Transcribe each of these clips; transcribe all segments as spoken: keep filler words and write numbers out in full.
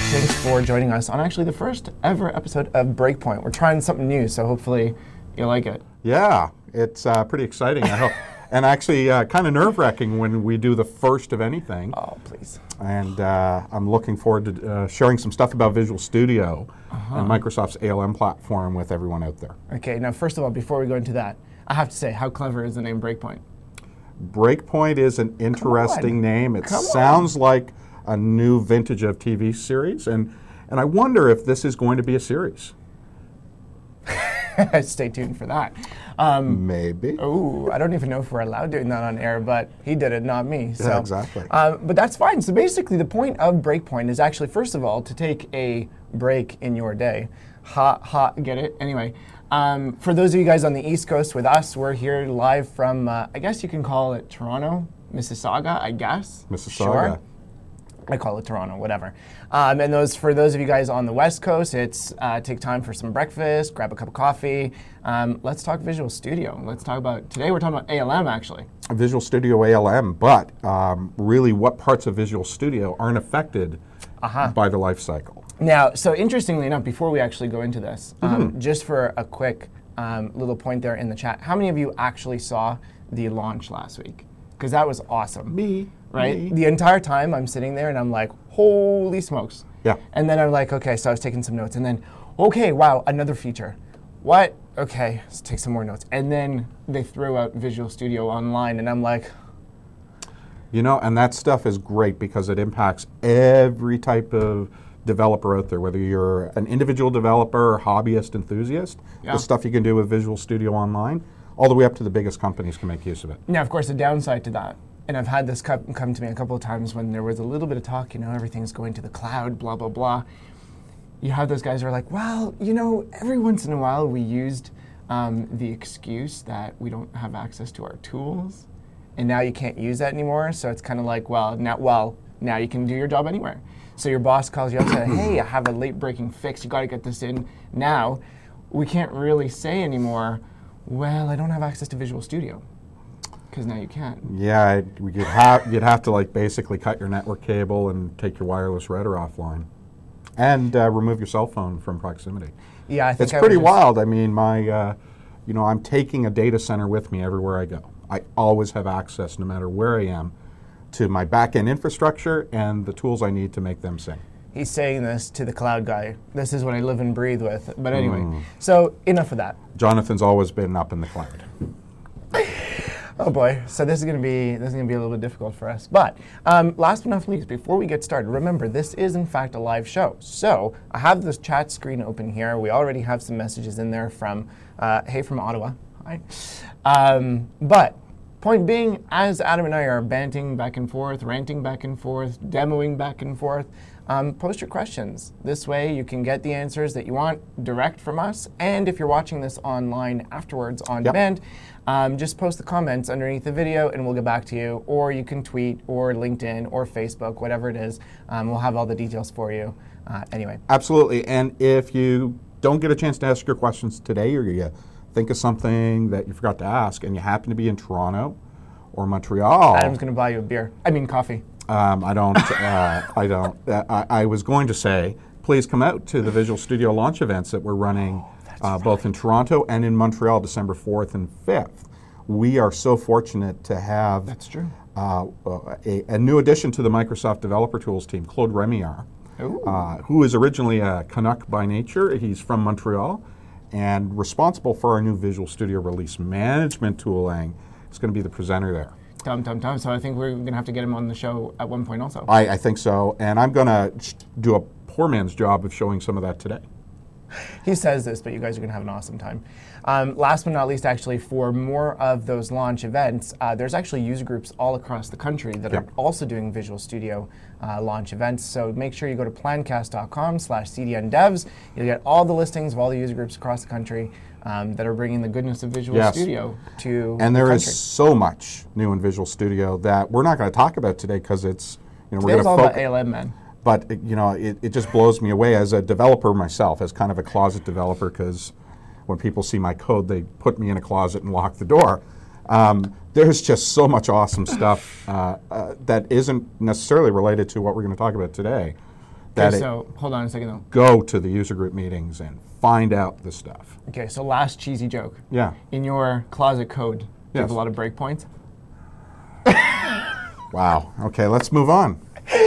Thanks for joining us on actually the first ever episode of Breakpoint. We're trying something new, so hopefully you like it. Yeah, it's uh, pretty exciting, I hope. And actually uh, kind of nerve-wracking when we do the first of anything. Oh, please. And uh, I'm looking forward to uh, sharing some stuff about Visual Studio Uh-huh. and Microsoft's A L M platform with everyone out there. Okay, now first of all, before we go into that, I have to say, how clever is the name Breakpoint? Breakpoint is an interesting name. It Come sounds on. like a new vintage of T V series, and, and I wonder if this is going to be a series. Stay tuned for that. Um, Maybe. Oh, I don't even know if we're allowed doing that on air, but he did it, not me. So. Yeah, exactly. Uh, but that's fine. So basically, the point of Breakpoint is actually, first of all, to take a break in your day. Ha, ha, get it? Anyway, um, for those of you guys on the East Coast with us, we're here live from, uh, I guess you can call it Toronto, Mississauga, I guess. Mississauga. Sure. I call it Toronto, whatever. Um, and those for those of you guys on the West Coast, it's uh, take time for some breakfast, grab a cup of coffee. Um, let's talk Visual Studio. Let's talk about, today we're talking about A L M actually. Visual Studio A L M, but um, really what parts of Visual Studio aren't affected Uh-huh. by the life cycle. Now, so interestingly enough, before we actually go into this, um, Mm-hmm. just for a quick um, little point there in the chat, how many of you actually saw the launch last week? Because that was awesome. Me. Right? Me. The entire time I'm sitting there and I'm like, holy smokes. Yeah. And then I'm like, okay, so I was taking some notes. And then, okay, wow, another feature. What? Okay, let's take some more notes. And then they threw out Visual Studio Online, and I'm like, You know, and that stuff is great because it impacts every type of developer out there, whether you're an individual developer, hobbyist, enthusiast, Yeah. the stuff you can do with Visual Studio Online, all the way up to the biggest companies can make use of it. now, of course, the downside to that, and I've had this come, come to me a couple of times when there was a little bit of talk, you know, everything's going to the cloud, blah, blah, blah. You have those guys who are like, well, you know, every once in a while we used um, the excuse that we don't have access to our tools, and now you can't use that anymore. So it's kind of like, well, now, well, now you can do your job anywhere. So your boss calls you up and says, hey, I have a late-breaking fix. You got to get this in now. We can't really say anymore, well, I don't have access to Visual Studio, because now you can. Yeah, it- you'd have you'd have to like basically cut your network cable and take your wireless router offline, and uh, remove your cell phone from proximity. Yeah, I think It's I pretty would just- wild. I mean, my, uh, you know, I'm taking a data center with me everywhere I go. I always have access, no matter where I am, to my back-end infrastructure and the tools I need to make them sing. He's saying this to the cloud guy. This is what I live and breathe with. But anyway, Mm. so enough of that. Jonathan's always been up in the cloud. Oh boy, so this is going to be this is going to be a little bit difficult for us. But um, last but not least, before we get started, remember this is in fact a live show. So I have this chat screen open here. We already have some messages in there from uh, hey from Ottawa. Hi. Um, but point being, as Adam and I are banting back and forth, ranting back and forth, demoing back and forth, um, post your questions. This way you can get the answers that you want direct from us. And if you're watching this online afterwards on Yep. demand, um, just post the comments underneath the video and we'll get back to you. Or you can tweet or LinkedIn or Facebook, whatever it is. Um, we'll have all the details for you. Uh, anyway. Absolutely. And if you don't get a chance to ask your questions today, or you think of something that you forgot to ask, and you happen to be in Toronto or Montreal, Adam's going to buy you a beer. I mean coffee. Um, I don't. Uh, I don't. Uh, I, I was going to say, please come out to the Visual Studio launch events that we're running, uh, both in Toronto and in Montreal, December fourth and fifth. We are so fortunate to have That's true. uh, a, a new addition to the Microsoft Developer Tools team, Claude Remillard, Ooh. uh, who is originally a Canuck by nature. He's from Montreal and responsible for our new Visual Studio release management tooling. He's going to be the presenter there. Tum, tum, tum. So I think we're going to have to get him on the show at one point also. I, I think so, and I'm going to do a poor man's job of showing some of that today. He says this, but you guys are going to have an awesome time. Um, last but not least, actually, for more of those launch events, uh, there's actually user groups all across the country that Yep. are also doing Visual Studio uh, launch events. So make sure you go to plancast.com slash cdndevs. You'll get all the listings of all the user groups across the country um, that are bringing the goodness of Visual Yes. Studio to And the there country. is so much new in Visual Studio that we're not going to talk about today because it's, you know, we're Today's going all to about focus. A L M, man. But it, you know, it, it just blows me away as a developer myself, as kind of a closet developer, because when people see my code, they put me in a closet and lock the door. Um, there's just so much awesome stuff uh, uh, that isn't necessarily related to what we're going to talk about today that Okay, it so hold on a second though. go to the user group meetings and find out the stuff. Okay, so last cheesy joke. Yeah. In your closet code, do you have Yes. a lot of breakpoints? Wow. Okay, let's move on.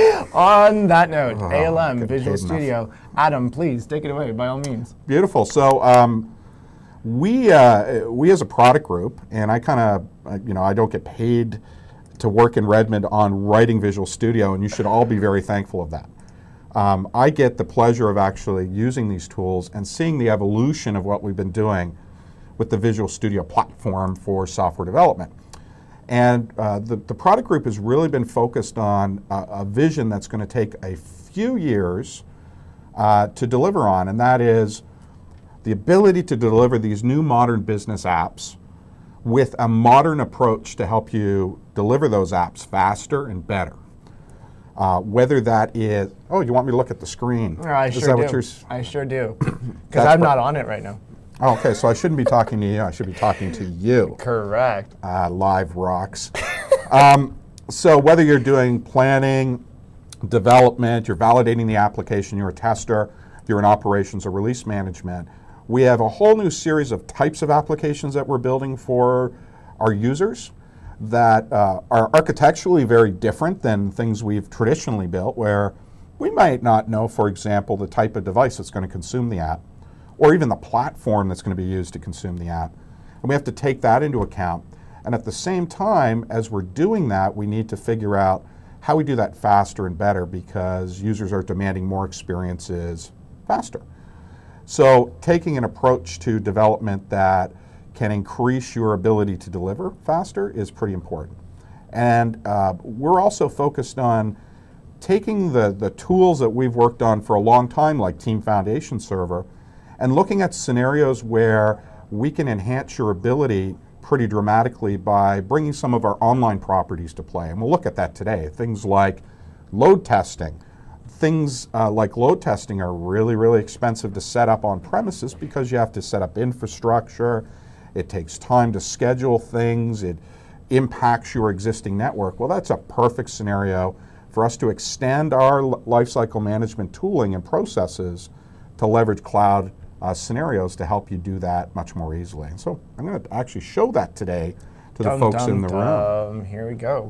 On that note, Oh, A L M, getting Visual paid enough. Studio. Adam, please take it away by all means. Beautiful. So um, we uh, we as a product group, and I kind of you know I don't get paid to work in Redmond on writing Visual Studio, and you should all be very thankful of that. Um, I get the pleasure of actually using these tools and seeing the evolution of what we've been doing with the Visual Studio platform for software development. And uh, the, the product group has really been focused on a, a vision that's going to take a few years uh, to deliver on, and that is the ability to deliver these new modern business apps with a modern approach to help you deliver those apps faster and better. Uh, whether that is, oh, you want me to look at the screen? Oh, I is sure that do. what you're? s- I sure do. Because That's I'm per- not on it right now. Oh, okay, so I shouldn't be talking to you. I should be talking to you. Correct. Uh, live rocks. um, so whether you're doing planning, development, you're validating the application, you're a tester, you're in operations or release management, we have a whole new series of types of applications that we're building for our users that uh, are architecturally very different than things we've traditionally built, where we might not know, for example, the type of device that's going to consume the app, or even the platform that's going to be used to consume the app. And we have to take that into account. And at the same time, as we're doing that, we need to figure out how we do that faster and better, because users are demanding more experiences faster. So taking an approach to development that can increase your ability to deliver faster is pretty important. And uh, we're also focused on taking the, the tools that we've worked on for a long time, like Team Foundation Server, and looking at scenarios where we can enhance your ability pretty dramatically by bringing some of our online properties to play. And we'll look at that today. Things like load testing. Things uh, like load testing are really, really expensive to set up on premises because you have to set up infrastructure. It takes time to schedule things. It impacts your existing network. Well, that's a perfect scenario for us to extend our lifecycle management tooling and processes to leverage cloud uh, scenarios to help you do that much more easily. And so I'm going to actually show that today to the Dum, folks dum, in the room. dum. Here we go.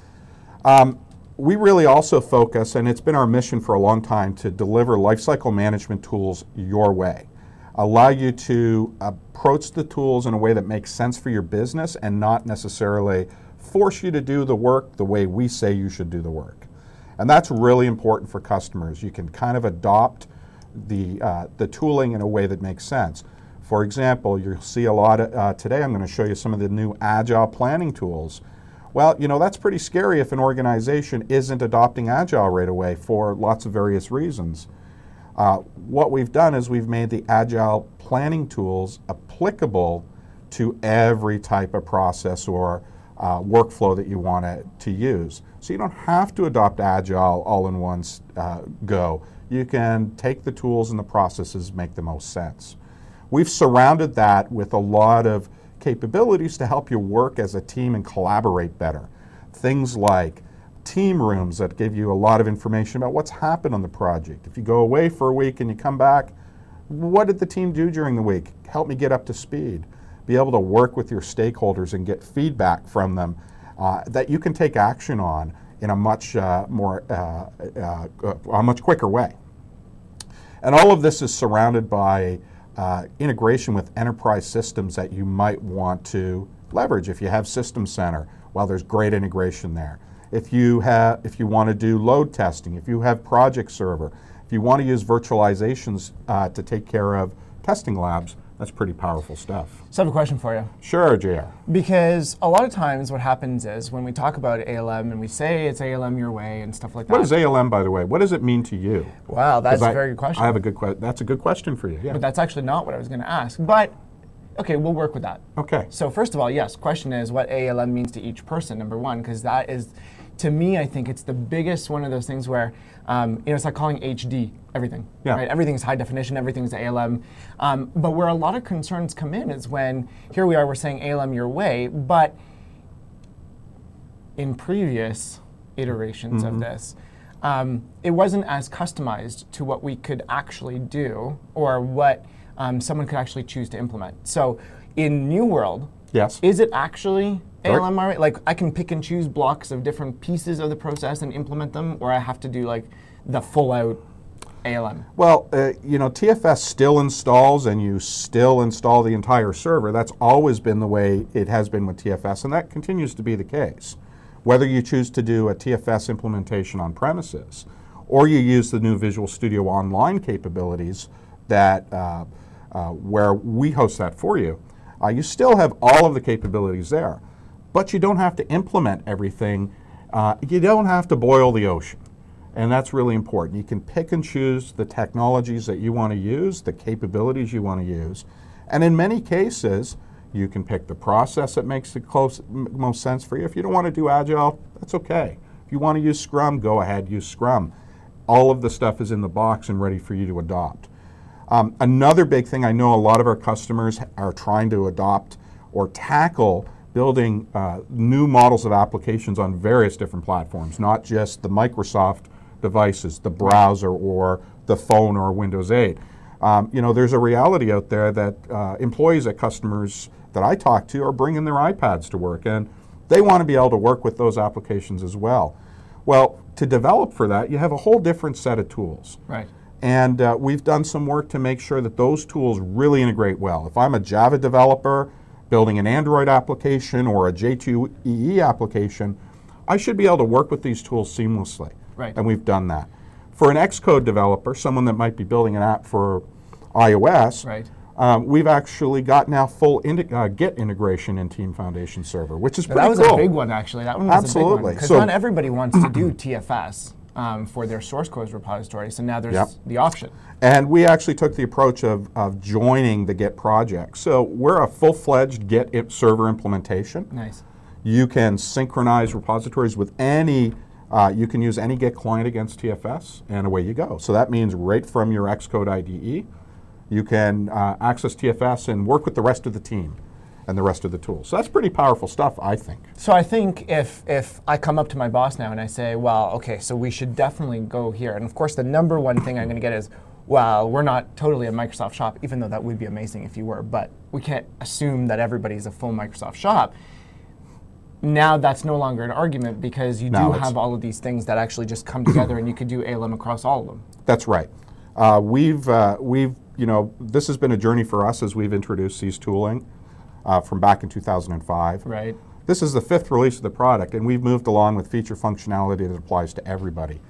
Um, we really also focus, and it's been our mission for a long time, to deliver lifecycle management tools your way. Allow you to approach the tools in a way that makes sense for your business and not necessarily force you to do the work the way we say you should do the work. And that's really important for customers. You can kind of adopt the, uh, the tooling in a way that makes sense. For example, you'll see a lot of, uh, today I'm going to show you some of the new agile planning tools. Well, you know, that's pretty scary if an organization isn't adopting agile right away for lots of various reasons. Uh, what we've done is we've made the agile planning tools applicable to every type of process or uh, workflow that you want to, to use. So you don't have to adopt agile all in one uh, go. You can take the tools and the processes, make the most sense. We've surrounded that with a lot of capabilities to help you work as a team and collaborate better. Things like team rooms that give you a lot of information about what's happened on the project. If you go away for a week and you come back, what did the team do during the week? Help me get up to speed. Be able to work with your stakeholders and get feedback from them uh, that you can take action on in a much uh, more, uh, uh, a much quicker way. And all of this is surrounded by uh, integration with enterprise systems that you might want to leverage. If you have System Center, well, there's great integration there. If you have, if you want to do load testing, if you have Project Server, if you want to use virtualizations uh, to take care of testing labs, that's pretty powerful stuff. So I have a question for you. Sure, J R. Because a lot of times what happens is when we talk about A L M and we say it's A L M your way and stuff like that. What is A L M, by the way? What does it mean to you? Wow, that's 'Cause a I- very good question. I have a good question. That's a good question for you. Yeah. But that's actually not what I was going to ask. But, okay, we'll work with that. Okay. So first of all, yes, question is what A L M means to each person, number one, because that is, to me, I think it's the biggest one of those things where, um, you know, it's like calling H D everything. Yeah. Right? Everything's high definition, everything's A L M. Um, but where a lot of concerns come in is when, here we are, we're saying A L M your way, but in previous iterations Mm-hmm. of this, um, it wasn't as customized to what we could actually do or what um, someone could actually choose to implement. So in New World, Yes. is it actually A Right. L M R? Like I can pick and choose blocks of different pieces of the process and implement them, or I have to do like the full out A L M? Well, uh, you know, T F S still installs and you still install the entire server. That's always been the way it has been with T F S, and that continues to be the case. Whether you choose to do a T F S implementation on premises or you use the new Visual Studio Online capabilities that uh, uh, where we host that for you, uh, you still have all of the capabilities there. But you don't have to implement everything. Uh, you don't have to boil the ocean. And that's really important. You can pick and choose the technologies that you want to use, the capabilities you want to use. And in many cases, you can pick the process that makes the close, m- most sense for you. If you don't want to do Agile, that's okay. If you want to use Scrum, go ahead, use Scrum. All of the stuff is in the box and ready for you to adopt. Um, another big thing, I know a lot of our customers are trying to adopt or tackle building uh, new models of applications on various different platforms, not just the Microsoft devices, the browser or the phone or Windows eight. Um, you know, there's a reality out there that uh, employees at customers that I talk to are bringing their iPads to work, and they want to be able to work with those applications as well. Well, to develop for that, you have a whole different set of tools. Right. And uh, we've done some work to make sure that those tools really integrate well. If I'm a Java developer building an Android application or a J two E E application, I should be able to work with these tools seamlessly. Right. And we've done that. For an Xcode developer, someone that might be building an app for iOS, Right. um, we've actually got now full indi- uh, Git integration in Team Foundation Server, which is pretty That was cool. a big one, actually. That one was a big Absolutely. one. Because So- not everybody wants to do T F S um, for their source code repository, so now there's Yep. the option. And we actually took the approach of, of joining the Git project. So we're a full-fledged Git i- server implementation. Nice. You can synchronize repositories with any, uh, you can use any Git client against T F S, and away you go. So that means right from your Xcode I D E, you can uh, access T F S and work with the rest of the team and the rest of the tools. So that's pretty powerful stuff, I think. So I think if if I come up to my boss now and I say, well, okay, so we should definitely go here. And of course, the number one thing I'm going to get is, well, we're not totally a Microsoft shop, even though that would be amazing if you were. But we can't assume that everybody's a full Microsoft shop. Now that's no longer an argument because you No, do it's- have all of these things that actually just come together and you could do A L M across all of them. That's right. Uh, we've, uh, we've, you know, this has been a journey for us as we've introduced these tooling uh, from back in two thousand five. Right. This is the fifth release of the product, and we've moved along with feature functionality that applies to everybody.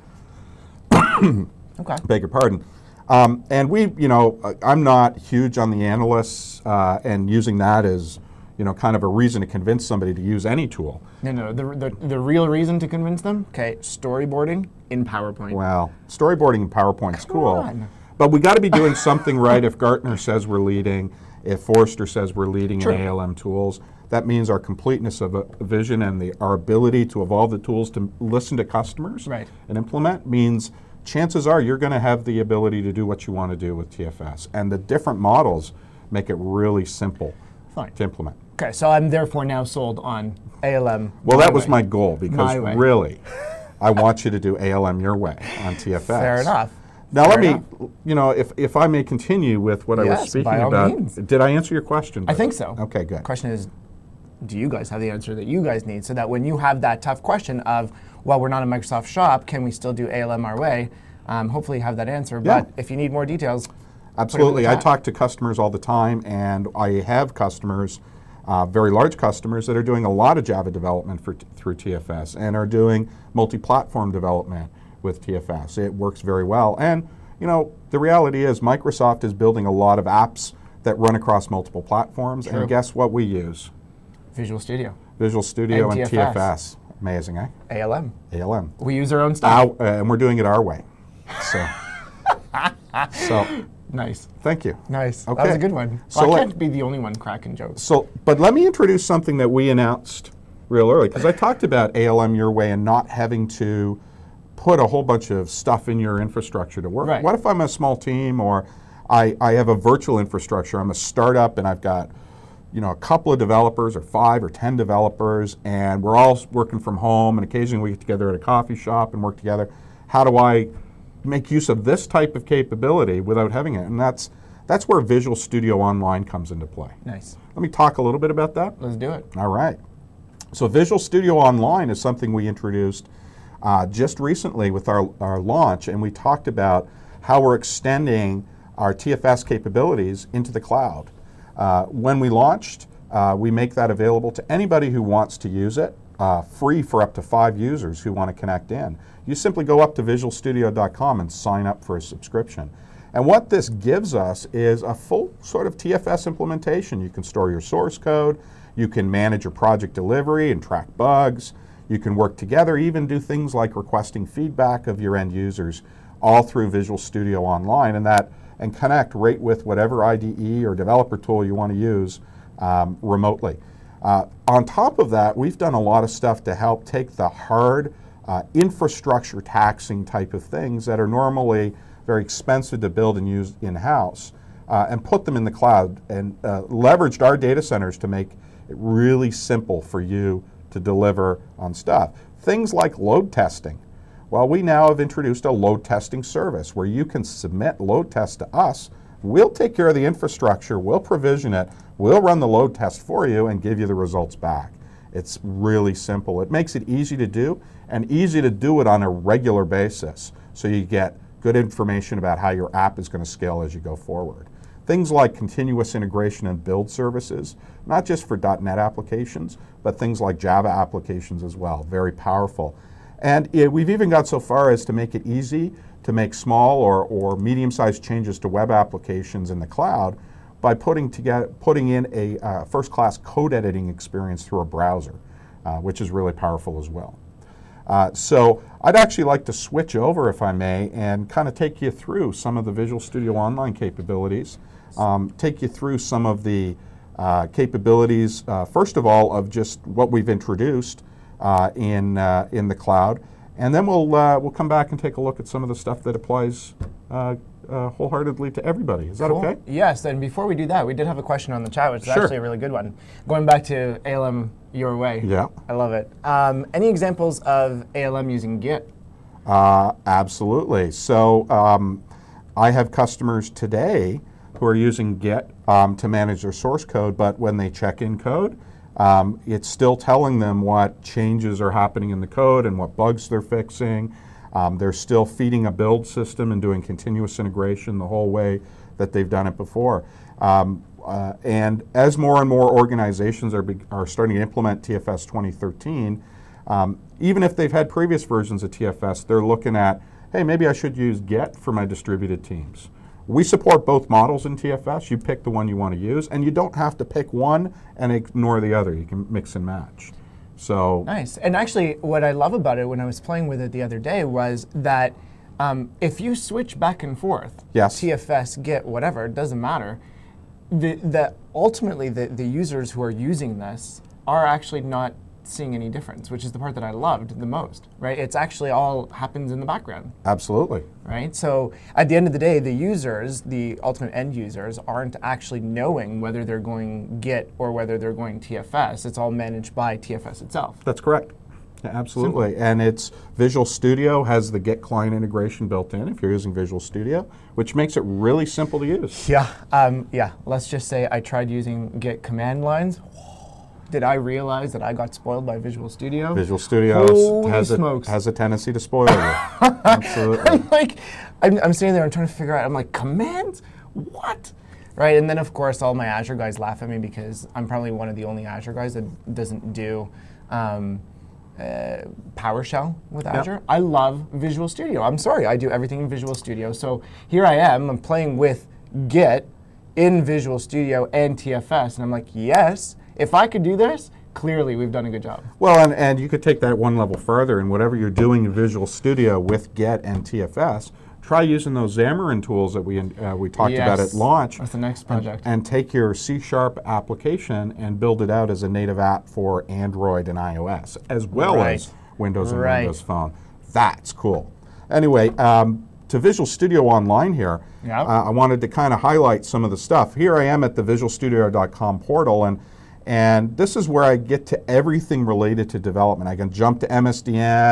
Okay. Beg your pardon. Um, and we, you know, uh, I'm not huge on the analysts uh, and using that as, you know, kind of a reason to convince somebody to use any tool. No, no, the, the, the real reason to convince them, okay, storyboarding in PowerPoint. Well, storyboarding in PowerPoint is cool, on. but we got to be doing something right. If Gartner says we're leading, if Forrester says we're leading True. in A L M tools, that means our completeness of a vision and the, our ability to evolve the tools to listen to customers Right. and implement means chances are you're going to have the ability to do what you want to do with T F S. And the different models make it really simple Fine. to implement. Okay, so I'm therefore now sold on A L M. Well, my that was way. my goal because My way. really, I want you to do A L M your way on T F S. Fair enough. Now Fair let me, enough. you know, if, if I may continue with what I was Yes, speaking by all about. means. Did I answer your question? I think so. Okay, good. The question is, do you guys have the answer that you guys need so that when you have that tough question of, well, we're not a Microsoft shop, can we still do A L M our way? Um, hopefully you have that answer. Yeah. But if you need more details, Absolutely. I chat. talk to customers all the time, and I have customers, uh, very large customers, that are doing a lot of Java development for t- through T F S and are doing multi-platform development with T F S. It works very well. And, you know, the reality is Microsoft is building a lot of apps that run across multiple platforms, True. and guess what we use? Visual Studio, Visual Studio And and, T F S. T F S. Amazing, eh? A L M. A L M. We use our own stuff. Our, uh, and we're doing it our way. So, so Nice. thank you. Nice. That Okay. was a good one. So Well, I let- can't be the only one cracking jokes. So, but let me introduce something that we announced real early, because I talked about A L M your way and not having to put a whole bunch of stuff in your infrastructure to work. Right. What if I'm a small team, or I, I have a virtual infrastructure, I'm a startup and I've got, you know, a couple of developers or five or ten developers, and we're all working from home, and occasionally we get together at a coffee shop and work together. how do I make use of this type of capability without having it? And that's that's where Visual Studio Online comes into play. Nice. Let me talk a little bit about that. Let's do it. All right. So Visual Studio Online is something we introduced uh, just recently with our, our launch, and we talked about how we're extending our T F S capabilities into the cloud. Uh, when we launched, uh, we make that available to anybody who wants to use it, uh, free for up to five users who want to connect in. You simply go up to visual studio dot com and sign up for a subscription. And what this gives us is a full sort of T F S implementation. You can store your source code, you can manage your project delivery and track bugs, you can work together, even do things like requesting feedback of your end users, all through Visual Studio Online, and that and connect right with whatever I D E or developer tool you want to use um, remotely. Uh, on top of that, we've done a lot of stuff to help take the hard uh, infrastructure taxing type of things that are normally very expensive to build and use in-house, uh, and put them in the cloud, and uh, leveraged our data centers to make it really simple for you to deliver on stuff. Things like load testing. Well, we now have introduced a load testing service where you can submit load tests to us. We'll take care of the infrastructure, we'll provision it, we'll run the load test for you and give you the results back. It's really simple. It makes it easy to do and easy to do it on a regular basis, so you get good information about how your app is going to scale as you go forward. Things like continuous integration and build services, not just for .NET applications, but things like Java applications as well, very powerful. And it, we've even got so far as to make it easy to make small or, or medium-sized changes to web applications in the cloud by putting, together, putting in a uh, first-class code editing experience through a browser, uh, which is really powerful as well. Uh, so I'd actually like to switch over, if I may, and kind of take you through some of the Visual Studio Online capabilities, um, take you through some of the uh, capabilities, uh, first of all, of just what we've introduced uh, in, uh, in the cloud, and then we'll, uh, we'll come back and take a look at some of the stuff that applies uh, uh, wholeheartedly to everybody. Is that cool. okay? Yes, and before we do that, we did have a question on the chat, which is Sure. actually a really good one. Going back to A L M your way. Yeah. I love it. Um, any examples of A L M using Git? Uh, absolutely. So um, I have customers today who are using Git um, to manage their source code, but when they check in code, um, it's still telling them what changes are happening in the code and what bugs they're fixing. Um, they're still feeding a build system and doing continuous integration the whole way that they've done it before. Um, uh, and as more and more organizations are, be, are starting to implement T F S twenty thirteen, um, even if they've had previous versions of T F S, they're looking at, hey, maybe I should use Git for my distributed teams. We support both models in T F S. You pick the one you want to use, and you don't have to pick one and ignore the other. You can mix and match. So nice. And actually, what I love about it when I was playing with it the other day was that um, if you switch back and forth, yes. T F S, Git, whatever, it doesn't matter. The, the ultimately the, the users who are using this are actually not seeing any difference, which is the part that I loved the most, right? It's actually all happens in the background. Absolutely. Right? So at the end of the day, the users, the ultimate end users, aren't actually knowing whether they're going Git or whether they're going T F S. It's all managed by T F S itself. That's correct. Yeah, absolutely. Simple. And it's Visual Studio has the Git client integration built in if you're using Visual Studio, which makes it really simple to use. Yeah. Um, yeah. Let's just say I tried using Git command lines. Did I realize that I got spoiled by Visual Studio? Visual Studio Holy has smokes. a, has a tendency to spoil you. Absolutely. I'm like, I'm, I'm sitting there and trying to figure out, I'm like, commands? What? Right, and then of course all my Azure guys laugh at me because I'm probably one of the only Azure guys that doesn't do um, uh, PowerShell with Azure. Yep. I love Visual Studio. I'm sorry, I do everything in Visual Studio. So here I am, I'm playing with Git in Visual Studio and T F S, and I'm like, yes, if I could do this, clearly we've done a good job. Well, and, and you could take that one level further, and whatever you're doing in Visual Studio with Git and T F S, try using those Xamarin tools that we uh, we talked yes. about at launch. That's the next project. And, and take your C Sharp application and build it out as a native app for Android and iOS, as well right. as Windows and right. Windows Phone. That's cool. Anyway, um, to Visual Studio Online here, yep. uh, I wanted to kind of highlight some of the stuff. Here I am at the visual studio dot com portal, and And this is where I get to everything related to development. I can jump to M S D N,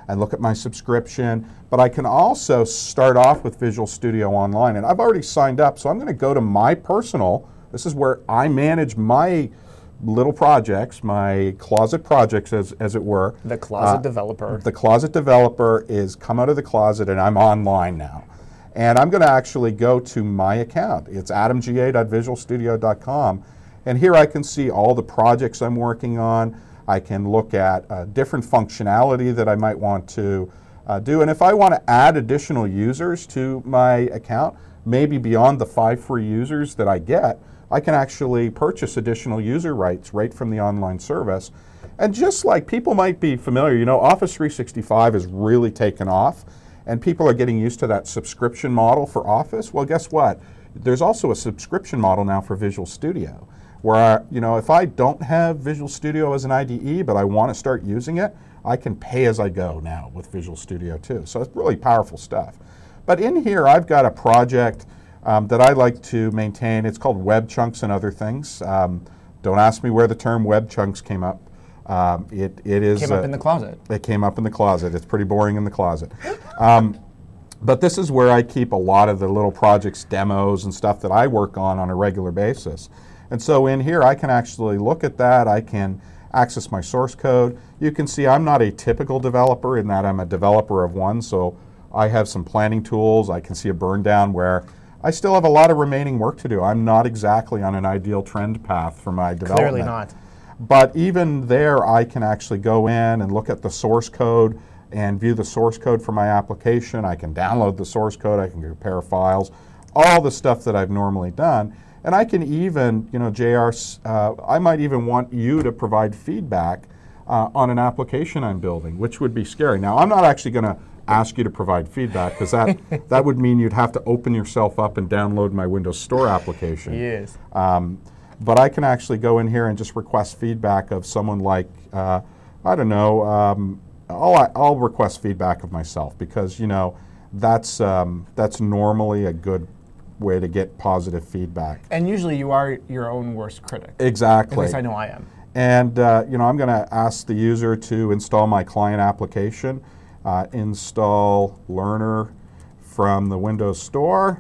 and look at my subscription. But I can also start off with Visual Studio Online. And I've already signed up, so I'm going to go to my personal. This is where I manage my little projects, my closet projects, as, as it were. The closet Uh, developer. The closet developer is come out of the closet, and I'm online now. And I'm going to actually go to my account. It's adam g a dot visual studio dot com. And here I can see all the projects I'm working on. I can look at uh, different functionality that I might want to uh, do. And if I want to add additional users to my account, maybe beyond the five free users that I get, I can actually purchase additional user rights right from the online service. And just like people might be familiar, you know, Office three sixty-five has really taken off, and people are getting used to that subscription model for Office. Well, guess what? There's also a subscription model now for Visual Studio, where, you know, if I don't have Visual Studio as an I D E, but I want to start using it, I can pay as I go now with Visual Studio too. So it's really powerful stuff. But in here, I've got a project um, that I like to maintain. It's called Web Chunks and Other Things. Um, don't ask me where the term Web Chunks came up. Um, it, it is Came up uh, in the closet. It came up in the closet. It's pretty boring in the closet. Um, but this is where I keep a lot of the little projects, demos, and stuff that I work on on a regular basis. And so in here, I can actually look at that. I can access my source code. You can see I'm not a typical developer in that I'm a developer of one. So I have some planning tools. I can see a burn down where I still have a lot of remaining work to do. I'm not exactly on an ideal trend path for my development. Clearly not. But even there, I can actually go in and look at the source code and view the source code for my application. I can download the source code. I can compare files, all the stuff that I've normally done. And I can even, you know, J R, uh, I might even want you to provide feedback uh, on an application I'm building, which would be scary. Now, I'm not actually going to ask you to provide feedback, because that, that would mean you'd have to open yourself up and download my Windows Store application. Yes. Um, but I can actually go in here and just request feedback of someone like, uh, I don't know, um, I'll, I'll request feedback of myself, because, you know, that's, um, that's normally a good way to get positive feedback. And usually you are your own worst critic. Exactly. At least I know I am. And uh, you know, I'm going to ask the user to install my client application, uh, install Learner from the Windows Store,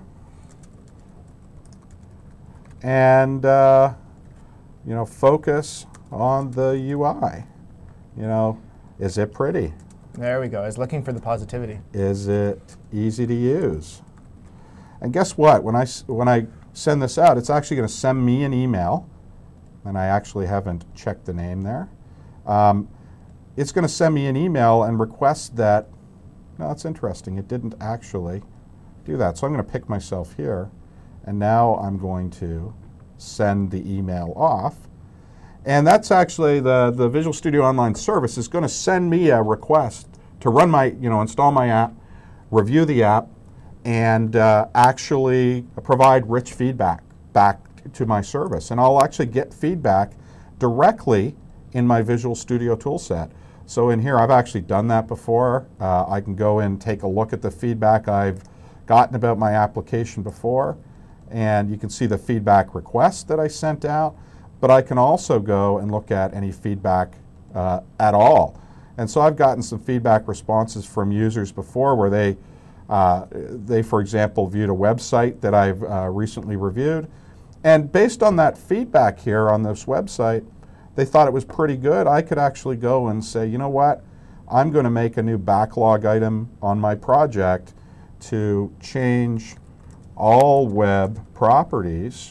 and uh, you know, focus on the U I. You know, is it pretty? There we go. I was looking for the positivity. Is it easy to use? And guess what? When I, when I send this out, it's actually going to send me an email, and I actually haven't checked the name there. Um, it's going to send me an email and request that, no, it's interesting, it didn't actually do that. So I'm going to pick myself here, and now I'm going to send the email off. And that's actually the, the Visual Studio Online service is going to send me a request to run my, you know, install my app, review the app, and uh, actually provide rich feedback back to my service. And I'll actually get feedback directly in my Visual Studio toolset. So in here, I've actually done that before. Uh, I can go and take a look at the feedback I've gotten about my application before, and you can see the feedback request that I sent out, but I can also go and look at any feedback uh, at all. And so I've gotten some feedback responses from users before where they Uh, they, for example, viewed a website that I've uh, recently reviewed. And based on that feedback here on this website, they thought it was pretty good. I could actually go and say, you know what, I'm going to make a new backlog item on my project to change all web properties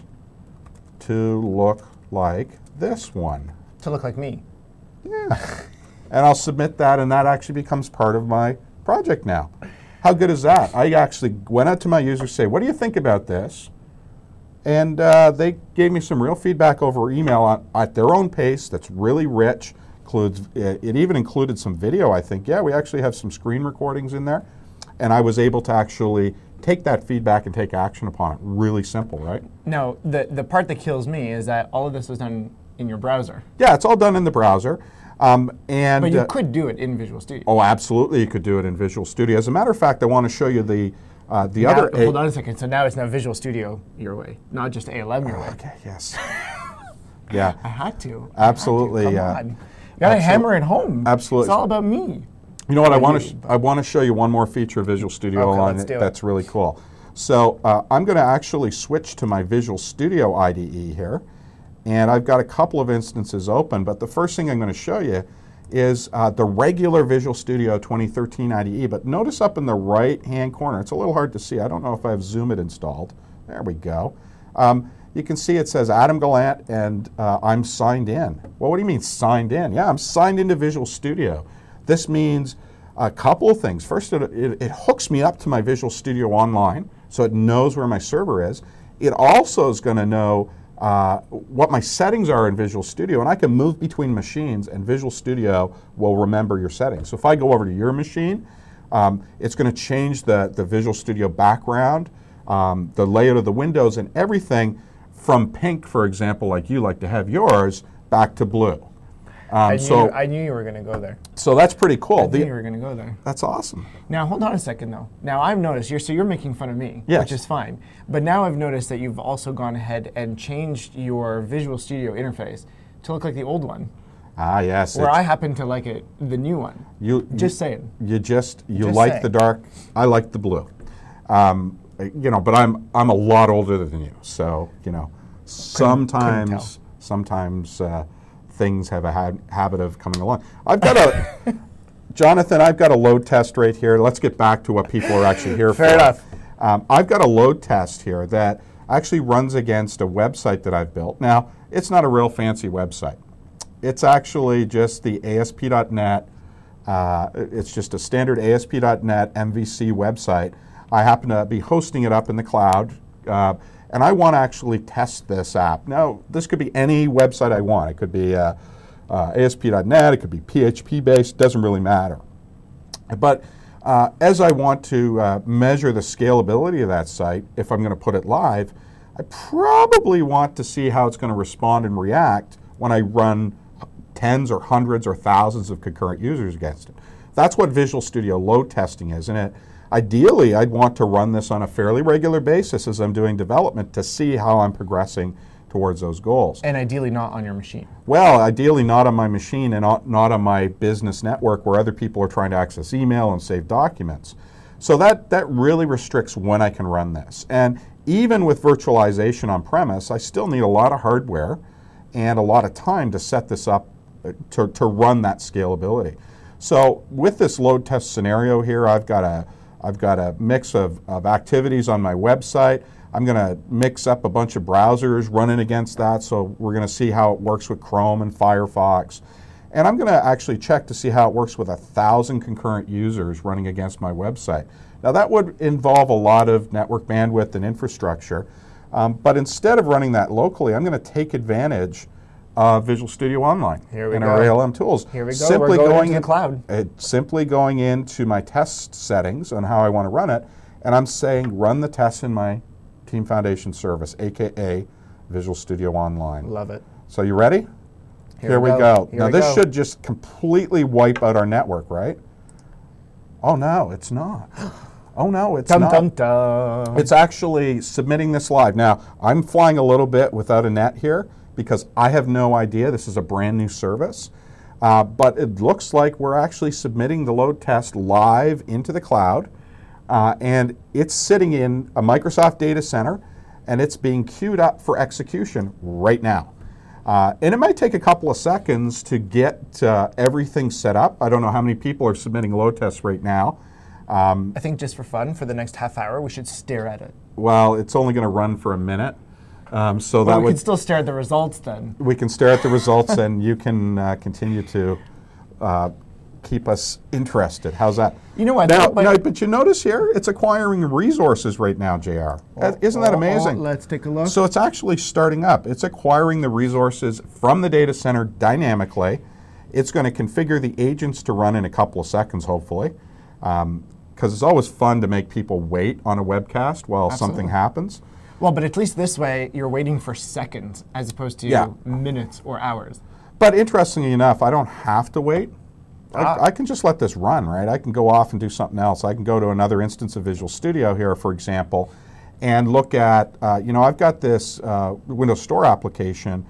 to look like this one. To look like me. Yeah. And I'll submit that, and that actually becomes part of my project now. How good is that? I actually went out to my users, say, what do you think about this? And uh, they gave me some real feedback over email on, at their own pace that's really rich. Includes, it, it even included some video, I think. Yeah, we actually have some screen recordings in there. And I was able to actually take that feedback and take action upon it. Really simple, right? No, the, the part that kills me is that all of this was done in your browser. Yeah, it's all done in the browser. Um, and but you uh, could do it in Visual Studio. Oh, absolutely, you could do it in Visual Studio. As a matter of fact, I want to show you the uh, the now, other. Hold on a second. So now it's now Visual Studio your way, not just A L M your way. Okay. Yes. Yeah. I had to. Absolutely. I had to. Come yeah. on. You gotta Absolute- hammer it home. Absolutely. It's all about me. You know what? I Well, want you- to I want to show you one more feature of Visual Studio Okay, Online let's do it. that's really cool. So uh, I'm going to actually switch to my Visual Studio I D E here, and I've got a couple of instances open. But the first thing I'm going to show you is uh, the regular Visual Studio twenty thirteen I D E. But notice up in the right-hand corner, it's a little hard to see. I don't know if I have Zoom it installed. There we go. Um, you can see it says Adam Gallant, and uh, I'm signed in. Well, what do you mean signed in? Yeah, I'm signed into Visual Studio. This means a couple of things. First, it, it, it hooks me up to my Visual Studio Online, so it knows where my server is. It also is going to know uh, what my settings are in Visual Studio, and I can move between machines, and Visual Studio will remember your settings. So if I go over to your machine, um, it's going to change the, the Visual Studio background, um, the layout of the windows, and everything from pink, for example, like you like to have yours, back to blue. Um, I, knew, so, I knew you were going to go there. so that's pretty I cool. knew The- you were going to go there. that's awesome. Now, hold on a second, though. Now, I've noticed, you're, so you're making fun of me, Yes. which is fine. But now I've noticed that you've also gone ahead and changed your Visual Studio interface to look like the old one, Ah, yes. where it's- I happen to like it, the new one. you Just you, saying. You just you Just like saying. the dark. I like the blue. Um, you know, but I'm I'm a lot older than you, so you know, sometimes tell. sometimes uh, things have a ha- habit of coming along. I've got a Jonathan. I've got a load test right here. Let's get back to what people are actually here for. Fair enough. Um, I've got a load test here that actually runs against a website that I've built. Now, it's not a real fancy website. It's actually just the A S P dot net. Uh, it's just a standard A S P dot net M V C website. I happen to be hosting it up in the cloud, uh, and I want to actually test this app. Now, this could be any website I want. It could be uh, uh, A S P dot net. It could be P H P based. Doesn't really matter. But uh, as I want to uh, measure the scalability of that site, if I'm going to put it live, I probably want to see how it's going to respond and react when I run tens or hundreds or thousands of concurrent users against it. That's what Visual Studio load testing is. And it, ideally, I'd want to run this on a fairly regular basis as I'm doing development to see how I'm progressing towards those goals. And ideally not on your machine. Well, ideally not on my machine and not, not on my business network where other people are trying to access email and save documents. So that, that really restricts when I can run this. And even with virtualization on premise, I still need a lot of hardware and a lot of time to set this up uh, to, to run that scalability. So with this load test scenario here, I've got a, I've got a mix of, of activities on my website. I'm going to mix up a bunch of browsers running against that, so we're going to see how it works with Chrome and Firefox. And I'm going to actually check to see how it works with a thousand concurrent users running against my website. Now that would involve a lot of network bandwidth and infrastructure, um, but instead of running that locally, I'm going to take advantage of Visual Studio Online Here we and go. our A L M tools. Here we go. We're going into the cloud. Uh, simply going into my test settings on how I want to run it, and I'm saying run the test in my Team Foundation service, aka Visual Studio Online. Love it. So you ready? Here, Here we we go. go. Here Now we this go. should just completely wipe out our network, right? Oh no, it's not. Oh no, it's Dum not. dum dum. It's actually submitting this live. Now, I'm flying a little bit without a net here because I have no idea. This is a brand new service. Uh, but it looks like we're actually submitting the load test live into the cloud. Uh, and it's sitting in a Microsoft data center, and it's being queued up for execution right now. Uh, and it might take a couple of seconds to get uh, everything set up. I don't know how many people are submitting load tests right now. Um, I think just for fun, for the next half hour, we should stare at it. well, it's only going to run for a minute. Um, so But that we would could still stare at the results then. we can stare at the results, and you can uh, continue to uh, keep us interested. How's that? You know what, Now, though, but- now, but you notice here, it's acquiring resources right now, J R. Uh, Isn't that Oh, oh, amazing? let's take a look. So it's actually starting up. It's acquiring the resources from the data center dynamically. It's going to configure the agents to run in a couple of seconds, hopefully, because it's always fun to make people wait on a webcast while something Absolutely. happens. Well, but at least this way, you're waiting for seconds as opposed to Yeah. minutes or hours. But interestingly enough, I don't have to wait. Ah. I, I can just let this run, right? I can go off and do something else. I can go to another instance of Visual Studio here, for example, and look at, uh, you know, I've got this uh, Windows Store application.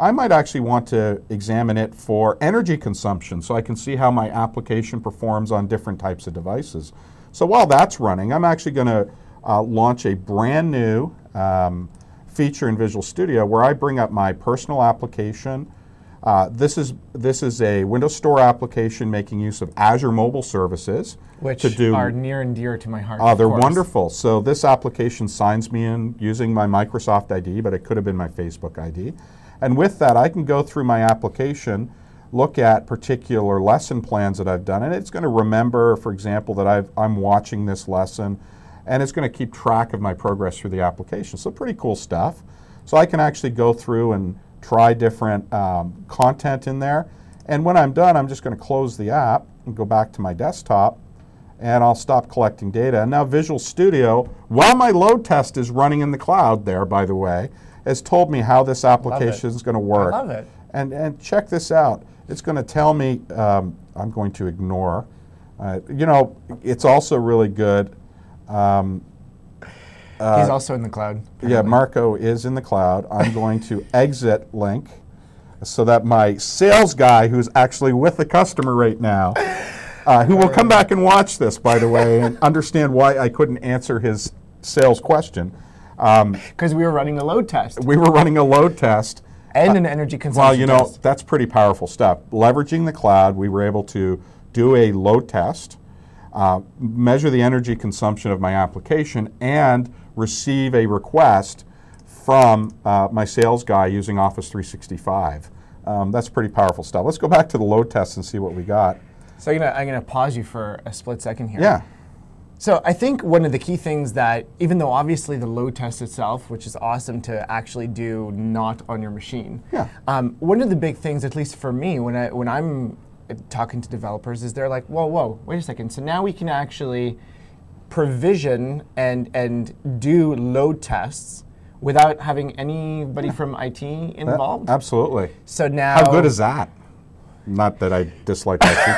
I might actually want to examine it for energy consumption so I can see how my application performs on different types of devices. So while that's running, I'm actually going to uh, launch a brand new um, feature in Visual Studio where I bring up my personal application. Uh, this is this is a Windows Store application making use of Azure Mobile Services, which to do, are near and dear to my heart. Oh, they're of course. wonderful. So this application signs me in using my Microsoft I D, but it could have been my Facebook I D. And with that, I can go through my application, look at particular lesson plans that I've done, and it's going to remember, for example, that I've, I'm watching this lesson, and it's going to keep track of my progress through the application. So pretty cool stuff. So I can actually go through and try different um, content in there. And when I'm done, I'm just going to close the app and go back to my desktop, and I'll stop collecting data. And now Visual Studio, while my load test is running in the cloud there, by the way, has told me how this application is going to work. I love it. And, and check this out. It's going to tell me, um, I'm going to ignore. Uh, you know, it's also really good. Um, uh, He's also in the cloud. Apparently. Yeah, Marco is in the cloud. I'm going to exit link so that my sales guy, who's actually with the customer right now, uh, who will come back and watch this, by the way, and understand why I couldn't answer his sales question. Because um, we were running a load test. We were running a load test. And an energy consumption Well, you know, test. that's pretty powerful stuff. Leveraging the cloud, we were able to do a load test, uh, measure the energy consumption of my application, and receive a request from uh, my sales guy using Office three sixty-five. Um, that's pretty powerful stuff. Let's go back to the load test and see what we got. So I'm gonna, I'm gonna pause you for a split second here. Yeah. So I think one of the key things that, even though obviously the load test itself, which is awesome to actually do not on your machine, Yeah. um, one of the big things, at least for me, when, I, when I'm talking to developers, is they're like, whoa, whoa, wait a second. So now we can actually provision and, and do load tests without having anybody yeah. from I T involved? Uh, absolutely. So now, how good is that? Not that I dislike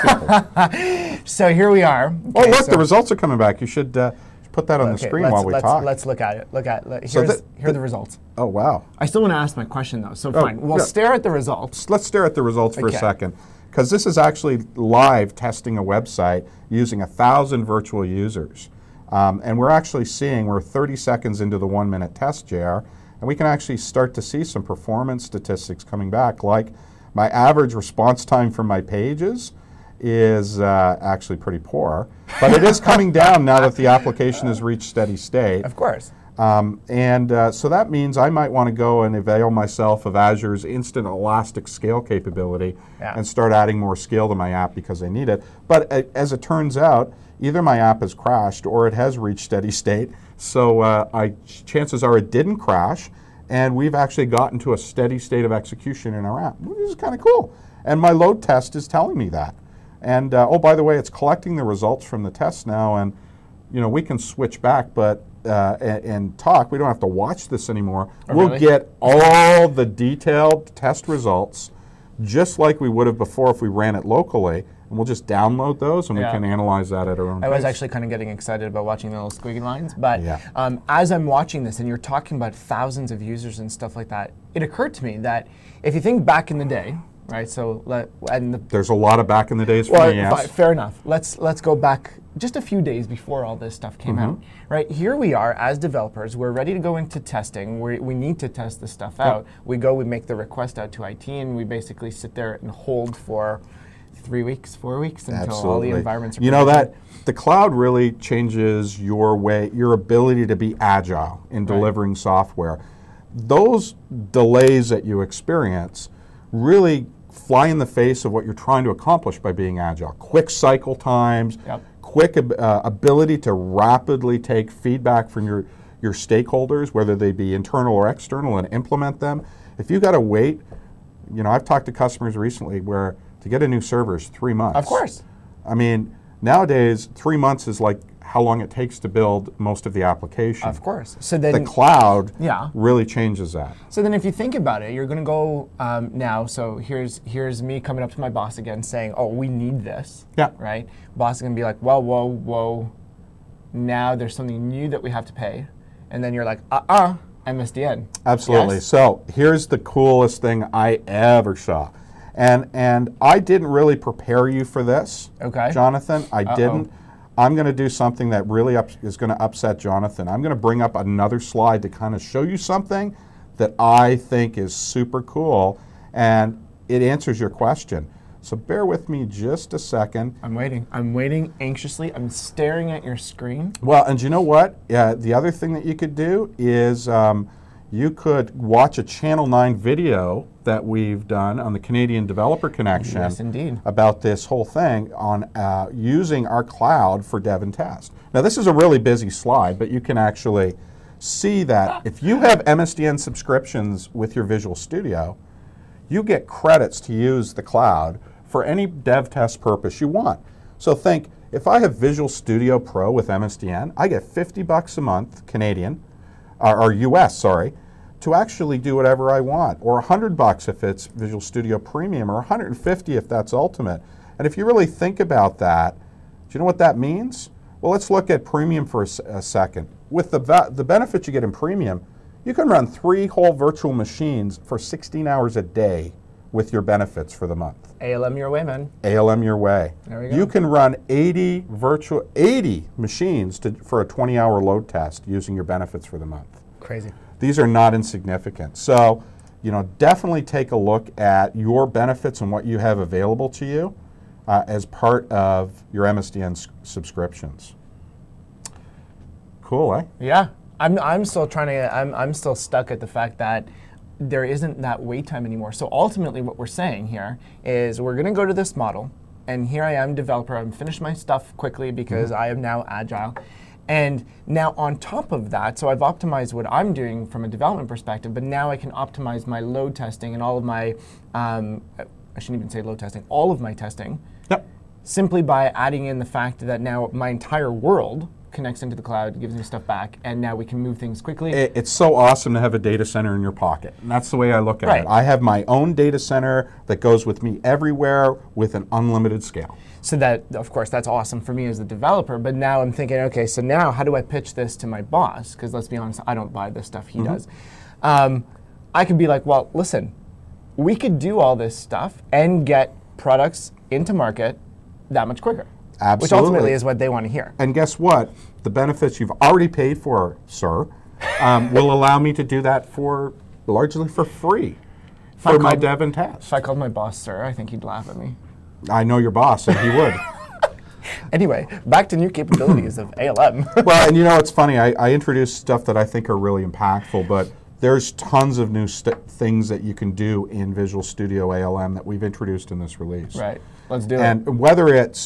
I T people. So here we are. Okay, oh, look, so the results are coming back. You should uh, put that on okay, the screen let's, while we let's, talk. Let's look at it. Look at let, here's, so the, here are the results. Oh, wow. I still want to ask my question, though, so oh, fine. We'll yeah. stare at the results. Let's stare at the results for okay. a second, because this is actually live testing a website using a thousand virtual users. Um, and we're actually seeing, we're thirty seconds into the one minute test, J R, and we can actually start to see some performance statistics coming back, like my average response time from my pages is uh, actually pretty poor, but it is coming down now that the application has reached steady state. Of course. Um, and uh, so that means I might want to go and avail myself of Azure's instant elastic scale capability yeah. and start adding more scale to my app because I need it. But uh, as it turns out, either my app has crashed or it has reached steady state. So uh, I, chances are it didn't crash, and we've actually gotten to a steady state of execution in our app, which is kind of cool. And my load test is telling me that. And uh, oh, by the way, it's collecting the results from the test now, and you know we can switch back, but uh, and, and talk. We don't have to watch this anymore. Oh, we'll really? get all the detailed test results, just like we would have before if we ran it locally, and we'll just download those, and yeah. we can analyze that at our own I pace. was actually kind of getting excited about watching the little squiggly lines, but Yeah. um, as I'm watching this, and you're talking about thousands of users and stuff like that, it occurred to me that if you think back in the day, right? So let and the, There's a lot of back in the days for well, me, yes. fi- fair enough. Let's let's go back just a few days before all this stuff came Mm-hmm. out. Right here we are as developers. We're ready to go into testing. We we need to test this stuff out. We go. We make the request out to I T, and we basically sit there and hold for three weeks, four weeks until Absolutely. all the environments are. You know provisioned. that the cloud really changes your way, your ability to be agile in Right. delivering software. Those delays that you experience really fly in the face of what you're trying to accomplish by being agile. Quick cycle times, Yep. quick ab- uh, ability to rapidly take feedback from your, your stakeholders, whether they be internal or external, and implement them. If you got to wait, you know, I've talked to customers recently where to get a new server is three months. Of course. I mean, nowadays, three months is like how long it takes to build most of the application. Of course. So then, The cloud Yeah. really changes that. so then, if you think about it, you're going to go um, now. So here's here's me coming up to my boss again, saying, "Oh, we need this." Yeah. Right. Boss is going to be like, "Whoa, whoa, whoa! Now there's something new that we have to pay," and then you're like, "Uh, uh, M S D N. Absolutely. Yes? So here's the coolest thing I ever saw. And and I didn't really prepare you for this, Okay. Jonathan. I Uh-oh. didn't. I'm going to do something that really up, is going to upset Jonathan. I'm going to bring up another slide to kind of show you something that I think is super cool, and it answers your question. So bear with me just a second. I'm waiting. I'm waiting anxiously. I'm staring at your screen. Well, and you know what? Uh, the other thing that you could do is um, you could watch a Channel nine video that we've done on the Canadian Developer Connection Yes, indeed. about this whole thing on uh, using our cloud for dev and test. Now, this is a really busy slide, but you can actually see that if you have M S D N subscriptions with your Visual Studio, you get credits to use the cloud for any dev test purpose you want. So think, if I have Visual Studio Pro with M S D N, I get fifty bucks a month, Canadian, or, or U S, sorry, to actually do whatever I want, or one hundred bucks if it's Visual Studio Premium, or one hundred fifty if that's Ultimate. And if you really think about that, do you know what that means? Well, let's look at Premium for a, s- a second. With the, va- the benefits you get in Premium, you can run three whole virtual machines for sixteen hours a day with your benefits for the month. A L M your way, man. A L M your way. There we go. You can run eighty virtual eighty machines to, for a twenty hour load test using your benefits for the month. Crazy. These are not insignificant. So, you know, definitely take a look at your benefits and what you have available to you uh, as part of your M S D N s- subscriptions. Cool, eh? Yeah. I'm, I'm still trying to, I'm, I'm still stuck at the fact that there isn't that wait time anymore. So ultimately what we're saying here is we're going to go to this model, and here I am, developer. I'm finished my stuff quickly because mm-hmm. I am now agile. And now on top of that, so I've optimized what I'm doing from a development perspective, but now I can optimize my load testing and all of my, um, I shouldn't even say load testing, all of my testing, Yep. simply by adding in the fact that now my entire world connects into the cloud, gives me stuff back, and now we can move things quickly. It, it's so awesome to have a data center in your pocket. And that's the way I look at Right. it. I have my own data center that goes with me everywhere with an unlimited scale. So that, of course, that's awesome for me as a developer, but now I'm thinking, okay, so now how do I pitch this to my boss? Because let's be honest, I don't buy this stuff, he mm-hmm. does. Um, I could be like, well, listen, we could do all this stuff and get products into market that much quicker. Absolutely. Which ultimately is what they want to hear. And guess what? The benefits you've already paid for, sir, um, will allow me to do that for largely for free for my dev and test. If I called my boss sir, I think he'd laugh at me. I know your boss, and he would. Anyway, back to new capabilities of A L M. Well, and you know, it's funny. I, I introduced stuff that I think are really impactful, but there's tons of new st- things that you can do in Visual Studio A L M that we've introduced in this release. Right. Let's do and it. And whether it's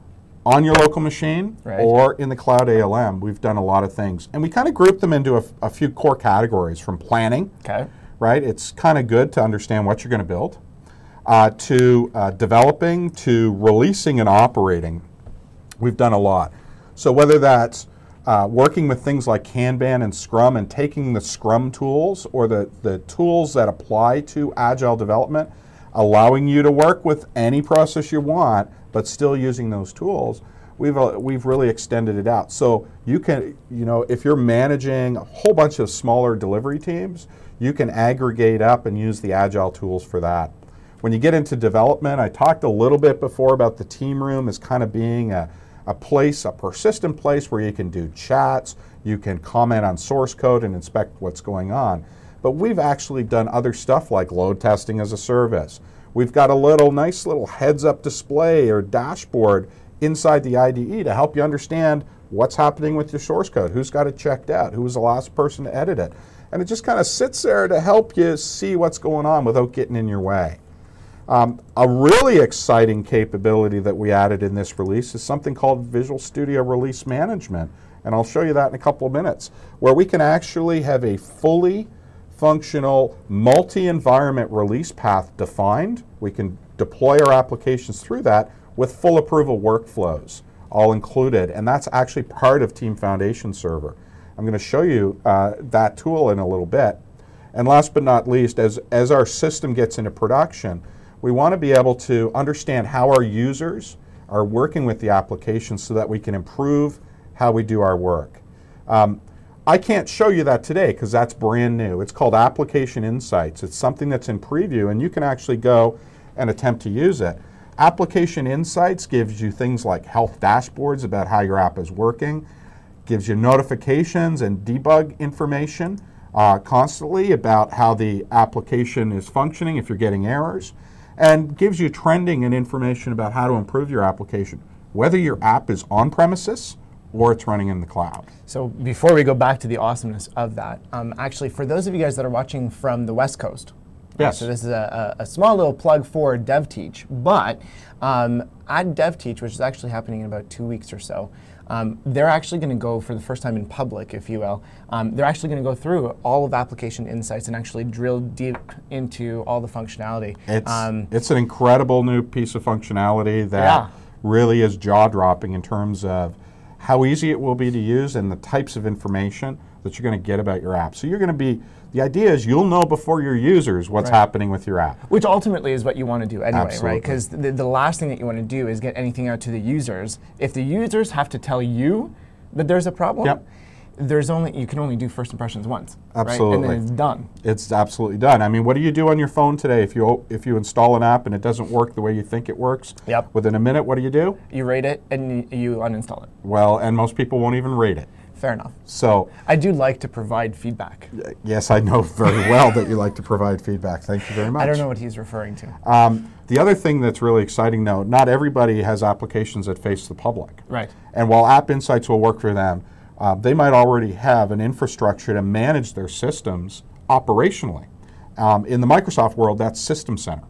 on your local machine right. or in the cloud A L M, we've done a lot of things. And we kind of group them into a, f- a few core categories, from planning, okay. right? It's kind of good to understand what you're going to build, uh, to uh, developing, to releasing and operating. We've done a lot. So whether that's uh, working with things like Kanban and Scrum and taking the Scrum tools or the, the tools that apply to agile development, allowing you to work with any process you want, but still using those tools, we've uh, we've really extended it out. So you can, you know, if you're managing a whole bunch of smaller delivery teams, you can aggregate up and use the agile tools for that. When you get into development, I talked a little bit before about the team room as kind of being a, a place, a persistent place where you can do chats, you can comment on source code and inspect what's going on. But we've actually done other stuff like load testing as a service. We've got a little nice little heads-up display or dashboard inside the I D E to help you understand what's happening with your source code, who's got it checked out, who was the last person to edit it. And it just kind of sits there to help you see what's going on without getting in your way. Um, a really exciting capability that we added in this release is something called Visual Studio Release Management. And I'll show you that in a couple of minutes, where we can actually have a fully functional multi-environment release path defined. We can deploy our applications through that with full approval workflows all included, and that's actually part of Team Foundation Server. I'm going to show you uh, that tool in a little bit. And last but not least, as, as our system gets into production, we want to be able to understand how our users are working with the application so that we can improve how we do our work. Um, I can't show you that today because that's brand new. It's called Application Insights. It's something that's in preview, and you can actually go and attempt to use it. Application Insights gives you things like health dashboards about how your app is working, gives you notifications and debug information uh, constantly about how the application is functioning if you're getting errors, and gives you trending and information about how to improve your application, whether your app is on premises or it's running in the cloud. So before we go back to the awesomeness of that, um, actually for those of you guys that are watching from the West Coast, yes. So this is a, a, a small little plug for DevTeach, but um, at DevTeach, which is actually happening in about two weeks or so, um, they're actually going to go for the first time in public, if you will. Um, they're actually going to go through all of Application Insights and actually drill deep into all the functionality. It's, um, it's an incredible new piece of functionality that yeah. really is jaw-dropping in terms of how easy it will be to use and the types of information that you're going to get about your app. So you're going to be, the idea is you'll know before your users what's right. happening with your app. Which ultimately is what you want to do anyway, Absolutely. right? Because the, the last thing that you want to do is get anything out to the users. If the users have to tell you that there's a problem, yep. there's only you can only do first impressions once. Absolutely. Right? And then it's done. It's absolutely done. I mean, what do you do on your phone today if you if you install an app and it doesn't work the way you think it works? Yep. Within a minute, what do you do? You rate it and y- you uninstall it. Well, and most people won't even rate it. Fair enough. So I do like to provide feedback. yes, I know very well that you like to provide feedback. Thank you very much. I don't know what he's referring to. Um, the other thing that's really exciting, though, not everybody has applications that face the public. Right. And while App Insights will work for them, uh, they might already have an infrastructure to manage their systems operationally. Um, in the Microsoft world, that's System Center.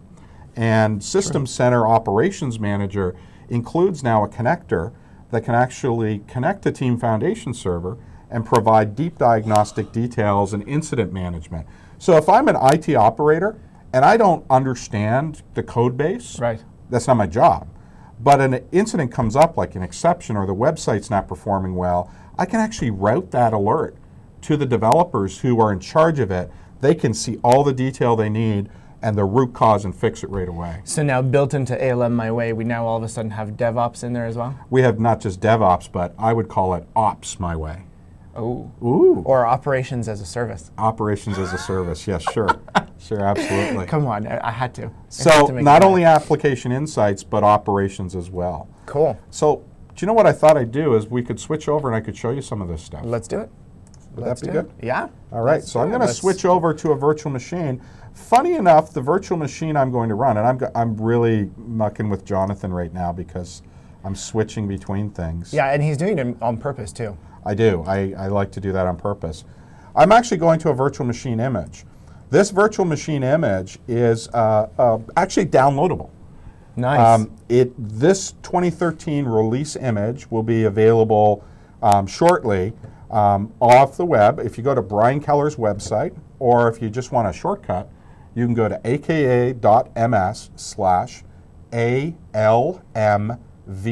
And System sure. Center Operations Manager includes now a connector that can actually connect to Team Foundation Server and provide deep diagnostic details and incident management. So if I'm an I T operator and I don't understand the code base, right. that's not my job. But an incident comes up like an exception or the website's not performing well, I can actually route that alert to the developers who are in charge of it. They can see all the detail they need and the root cause and fix it right away. So now built into A L M My Way, we now all of a sudden have DevOps in there as well? We have not just DevOps, but I would call it Ops My Way. Oh. Ooh. Or Operations as a Service. Operations as a Service, yes, sure. Sure, absolutely. Come on, I, I had to. I So had to make not it only Application Insights, but Operations as well. Cool. So do you know what I thought I'd do is we could switch over and I could show you some of this stuff. Let's do it. Would Let's that be do good? It. Yeah. All right, Let's so I'm do it. going to Let's- switch over to a virtual machine. Funny enough, the virtual machine I'm going to run, and I'm, go- I'm really mucking with Jonathan right now because I'm switching between things. Yeah, and he's doing it on purpose too. I do. I, I like to do that on purpose. I'm actually going to a virtual machine image. This virtual machine image is uh, uh, actually downloadable. Nice. Um, it this twenty thirteen release image will be available um, shortly um, off the web. If you go to Brian Keller's website, or if you just want a shortcut, you can go to aka.ms slash ALMVM,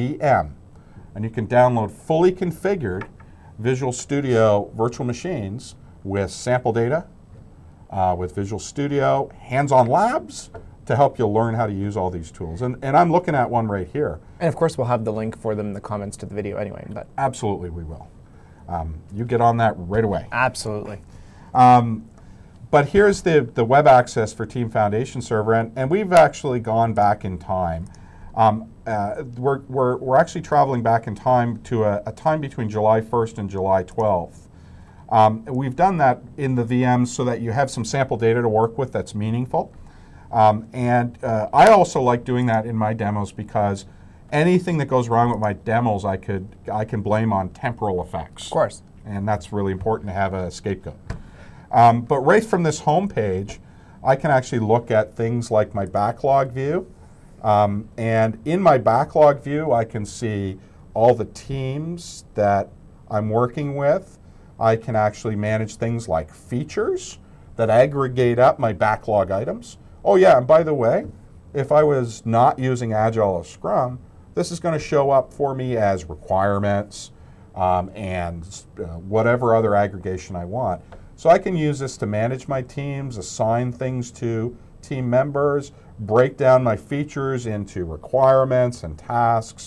and you can download fully configured Visual Studio virtual machines with sample data, uh, with Visual Studio, hands-on labs, to help you learn how to use all these tools. And, and I'm looking at one right here. And of course, we'll have the link for them in the comments to the video anyway. But Absolutely, we will. Um, you get on that right away. absolutely. Um, but here's the, the web access for Team Foundation Server, and, and we've actually gone back in time. Um, uh, we're, we're, we're actually traveling back in time to a, a time between July first and July twelfth. Um, we've done that in the V Ms so that you have some sample data to work with that's meaningful. Um, and uh, I also like doing that in my demos because anything that goes wrong with my demos, I could I can blame on temporal effects. Of course. And that's really important to have a scapegoat. Um, but right from this home page, I can actually look at things like my backlog view. Um, and in my backlog view, I can see all the teams that I'm working with. I can actually manage things like features that aggregate up my backlog items. Oh yeah, and by the way, if I was not using Agile or Scrum, this is going to show up for me as requirements um, and uh, whatever other aggregation I want. So I can use this to manage my teams, assign things to team members, break down my features into requirements and tasks,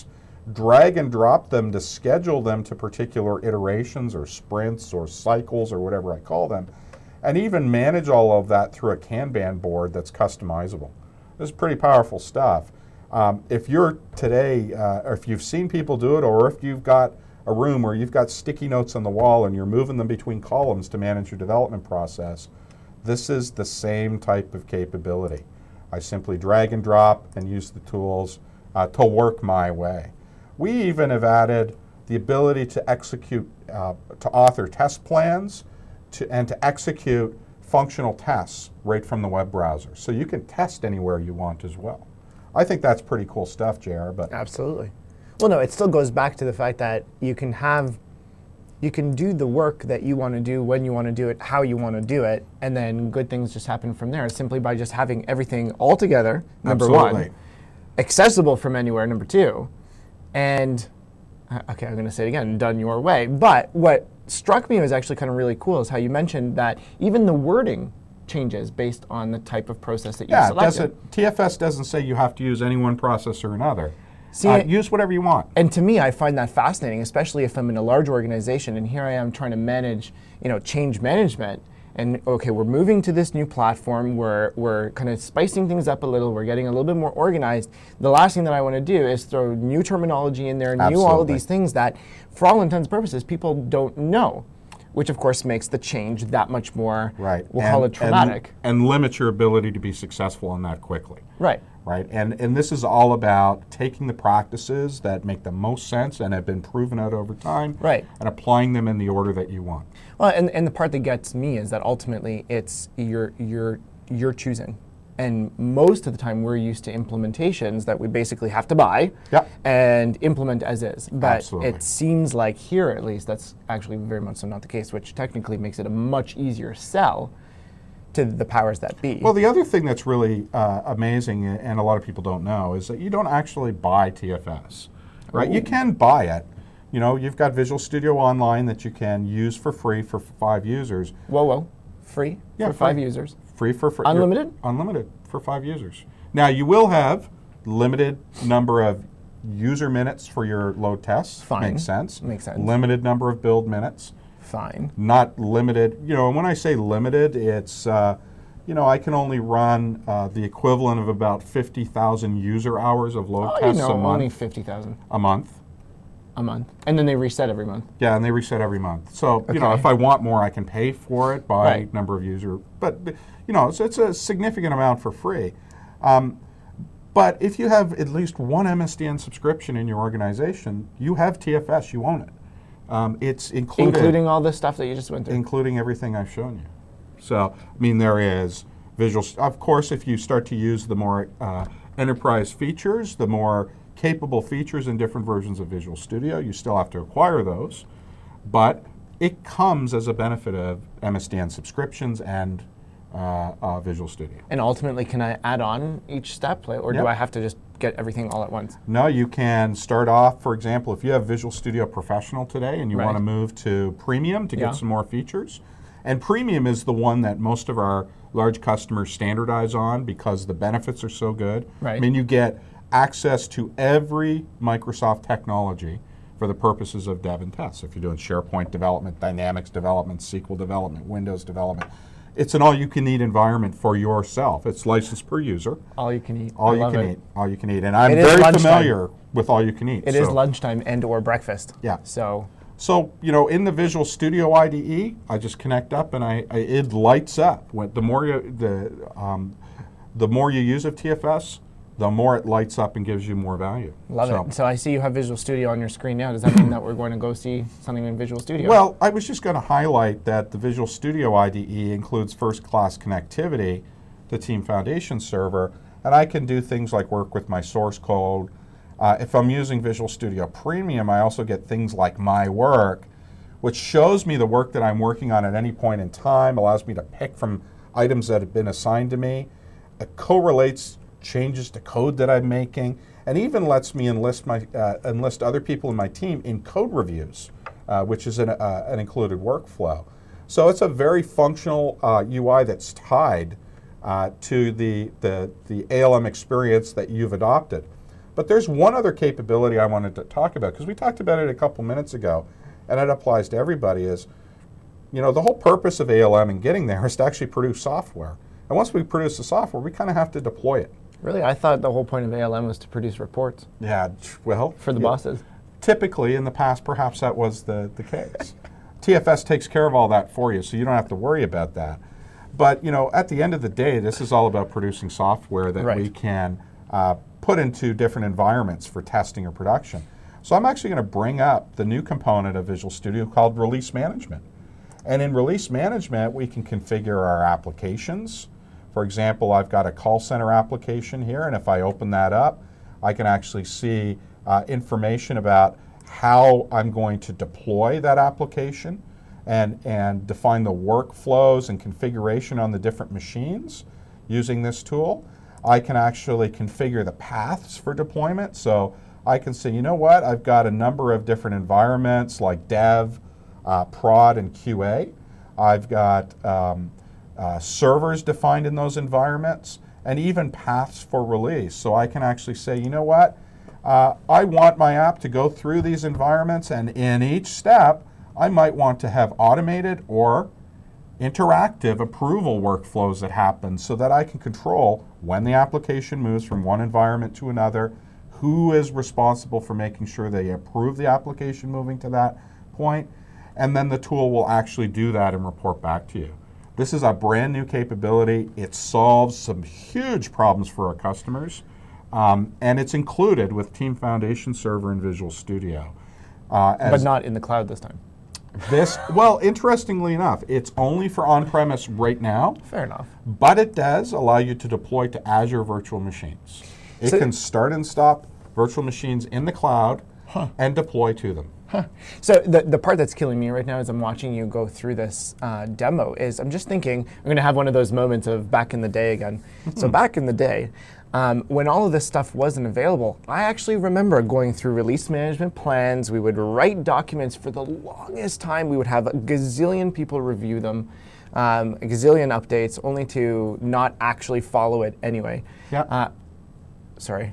drag and drop them to schedule them to particular iterations or sprints or cycles or whatever I call them, and even manage all of that through a Kanban board that's customizable. This is pretty powerful stuff. Um, if you're today, uh, or if you've seen people do it, or if you've got a room where you've got sticky notes on the wall and you're moving them between columns to manage your development process, this is the same type of capability. I simply drag and drop and use the tools uh, to work my way. We even have added the ability to execute, uh, to author test plans to, and to execute functional tests right from the web browser. So you can test anywhere you want as well. I think that's pretty cool stuff, J R. But absolutely. Well, no, it still goes back to the fact that you can have, you can do the work that you want to do when you want to do it, how you want to do it, and then good things just happen from there simply by just having everything all together, number Absolutely. one, accessible from anywhere, number two, and, uh, okay, I'm going to say it again, done your way. But what struck me was actually kind of really cool is how you mentioned that even the wording changes based on the type of process that you yeah, selected. doesn't, T F S doesn't say you have to use any one process or another. See, uh, use whatever you want. And to me, I find that fascinating, especially if I'm in a large organization and here I am trying to manage, you know, change management. And okay, we're moving to this new platform. We're we're kind of spicing things up a little. We're getting a little bit more organized. The last thing that I want to do is throw new terminology in there, Absolutely. new all of these things that, for all intents and purposes, people don't know, which of course makes the change that much more, right. we'll and, call it traumatic. And, and limit your ability to be successful on that quickly. Right. Right, and and this is all about taking the practices that make the most sense and have been proven out over time, right, and applying them in the order that you want. Well, and and the part that gets me is that ultimately it's you're you're you're choosing, and most of the time we're used to implementations that we basically have to buy, yep. and implement as is. But Absolutely. It seems like here, at least, that's actually very much so not the case, which technically makes it a much easier sell to the powers that be. Well, the other thing that's really uh, amazing, and a lot of people don't know, is that you don't actually buy T F S, right? Ooh. You can buy it. You know, you've got Visual Studio Online that you can use for free for five users. Whoa, whoa, free yeah, for free. five users? Free for free. Unlimited? Unlimited for five users. Now, you will have limited number of user minutes for your load tests. Fine. Makes sense. Makes sense. Limited number of build minutes. Fine. Not limited, you know, and when I say limited, it's, uh, you know, I can only run uh, the equivalent of about fifty thousand user hours of load oh, tests you know, a month. Only fifty thousand. A month. A month. And then they reset every month. Yeah, and they reset every month. So, okay. you know, if I want more, I can pay for it by right. number of user. But, you know, it's, it's a significant amount for free. Um, but if you have at least one M S D N subscription in your organization, you have T F S, you own it. Um, it's included, including all the stuff that you just went through, including everything I've shown you. So, I mean, there is visual. Of course, if you start to use the more uh, enterprise features, the more capable features in different versions of Visual Studio, you still have to acquire those. But it comes as a benefit of M S D N subscriptions and uh, uh, Visual Studio. And ultimately, can I add on each step, or yep. do I have to just get everything all at once? No, you can start off, for example, if you have Visual Studio Professional today and you right. want to move to Premium to yeah. get some more features, and Premium is the one that most of our large customers standardize on because the benefits are so good. Right. I mean, you get access to every Microsoft technology for the purposes of dev and test. If you're doing SharePoint development, Dynamics development, S Q L development, Windows development, it's an all-you-can-eat environment for yourself. It's licensed per user. All you can eat. All I you love can it. eat. All you can eat. And I'm it very familiar with all you can eat. It so. is lunchtime and or breakfast. Yeah. So. So, you know, in the Visual Studio I D E, I just connect up and I, I it lights up. When, the more you the um, the more you use of T F S, the more it lights up and gives you more value. Love so. it. So I see you have Visual Studio on your screen now. Does that mean that we're going to go see something in Visual Studio? Well, I was just going to highlight that the Visual Studio I D E includes first-class connectivity to Team Foundation Server, and I can do things like work with my source code. Uh, if I'm using Visual Studio Premium, I also get things like My Work, which shows me the work that I'm working on at any point in time, allows me to pick from items that have been assigned to me. It correlates changes to code that I'm making, and even lets me enlist my uh, enlist other people in my team in code reviews, uh, which is an, uh, an included workflow. So it's a very functional uh, U I that's tied uh, to the, the, the A L M experience that you've adopted. But there's one other capability I wanted to talk about, because we talked about it a couple minutes ago, and it applies to everybody, is, you know, the whole purpose of A L M and getting there is to actually produce software. And once we produce the software, we kind of have to deploy it. Really? I thought the whole point of A L M was to produce reports. Yeah, well. For the yeah, bosses. Typically, in the past, perhaps that was the, the case. T F S takes care of all that for you, so you don't have to worry about that. But, you know, at the end of the day, this is all about producing software that right. we can uh, put into different environments for testing or production. So I'm actually going to bring up the new component of Visual Studio called Release Management. And in Release Management, we can configure our applications. For example, I've got a call center application here, and if I open that up, I can actually see uh, information about how I'm going to deploy that application and, and define the workflows and configuration on the different machines using this tool. I can actually configure the paths for deployment. So I can say, you know what, I've got a number of different environments like dev, uh, prod, and Q A. I've got um, uh, servers defined in those environments, and even paths for release. So I can actually say, you know what, uh, I want my app to go through these environments, and in each step, I might want to have automated or interactive approval workflows that happen so that I can control when the application moves from one environment to another, who is responsible for making sure they approve the application moving to that point, and then the tool will actually do that and report back to you. This is a brand new capability. It solves some huge problems for our customers, um, and it's included with Team Foundation Server and Visual Studio. Uh, but not in the cloud this time. This, well, interestingly enough, it's only for on-premise right now. Fair enough. But it does allow you to deploy to Azure virtual machines. It so can start and stop virtual machines in the cloud huh. and deploy to them. Huh. So the, the part that's killing me right now as I'm watching you go through this uh, demo is I'm just thinking, I'm going to have one of those moments of back in the day again. So back in the day, Um, when all of this stuff wasn't available, I actually remember going through release management plans. We would write documents for the longest time. We would have a gazillion people review them, um, a gazillion updates, only to not actually follow it anyway. Yeah. Uh, sorry.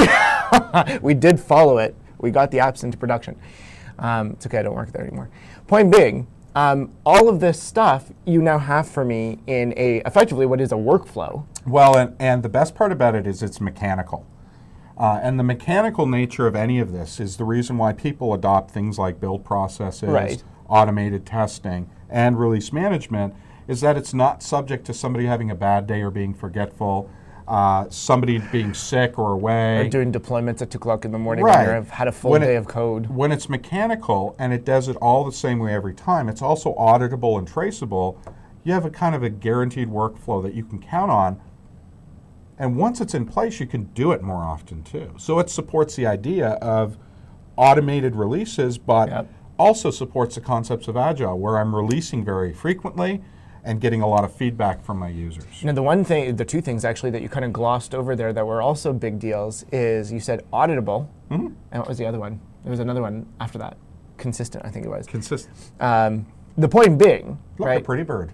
We did follow it. We got the apps into production. Um, it's okay, I don't work there anymore. Point being, um, all of this stuff you now have for me in a effectively what is a workflow. Well, and, and the best part about it is it's mechanical. Uh, and the mechanical nature of any of this is the reason why people adopt things like build processes, right. automated testing, and release management, is that it's not subject to somebody having a bad day or being forgetful, uh, somebody being sick or away. Or doing deployments at two o'clock in the morning right. when you've had a full when day it, of code. When it's mechanical and it does it all the same way every time, it's also auditable and traceable. You have a kind of a guaranteed workflow that you can count on. And once it's in place, you can do it more often too. So it supports the idea of automated releases, but yep. also supports the concepts of Agile, where I'm releasing very frequently and getting a lot of feedback from my users. Now, the one thing, the two things actually that you kind of glossed over there that were also big deals is you said auditable, mm-hmm. and what was the other one? There was another one after that. Consistent, I think it was. Consistent. Um, the point being, Look, right? a pretty bird.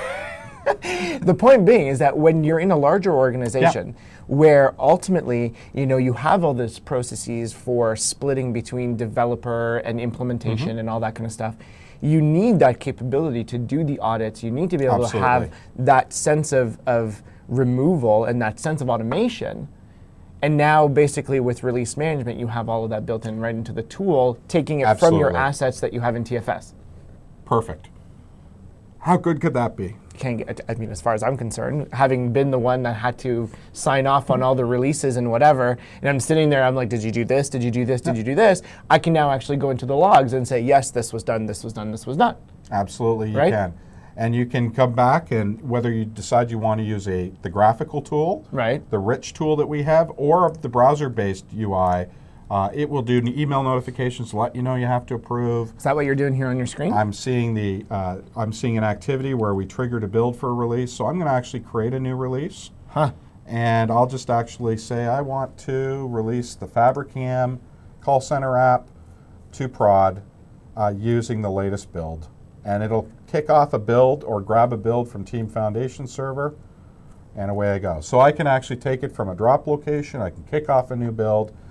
The point being is that when you're in a larger organization yeah. where ultimately, you know, you have all these processes for splitting between developer and implementation mm-hmm. and all that kind of stuff, you need that capability to do the audits. You need to be able Absolutely. to have that sense of, of removal and that sense of automation. And now basically with release management, you have all of that built in right into the tool, taking it Absolutely. from your assets that you have in T F S. Perfect. How good could that be? Can't get, I mean, as far as I'm concerned, having been the one that had to sign off on all the releases and whatever, and I'm sitting there, I'm like, did you do this? Did you do this? Did you do this? I can now actually go into the logs and say, yes, this was done, this was done, this was done. Absolutely, you right? can. And you can come back and whether you decide you want to use a the graphical tool, right. the rich tool that we have, or the browser-based U I, Uh, it will do email notifications to let you know you have to approve. Is that what you're doing here on your screen? I'm seeing the uh, I'm seeing an activity where we triggered a build for a release, so I'm going to actually create a new release. Huh. And I'll just actually say I want to release the Fabricam call center app to prod uh, using the latest build, and it'll kick off a build or grab a build from Team Foundation Server, and away I go. So I can actually take it from a drop location. I can kick off a new build.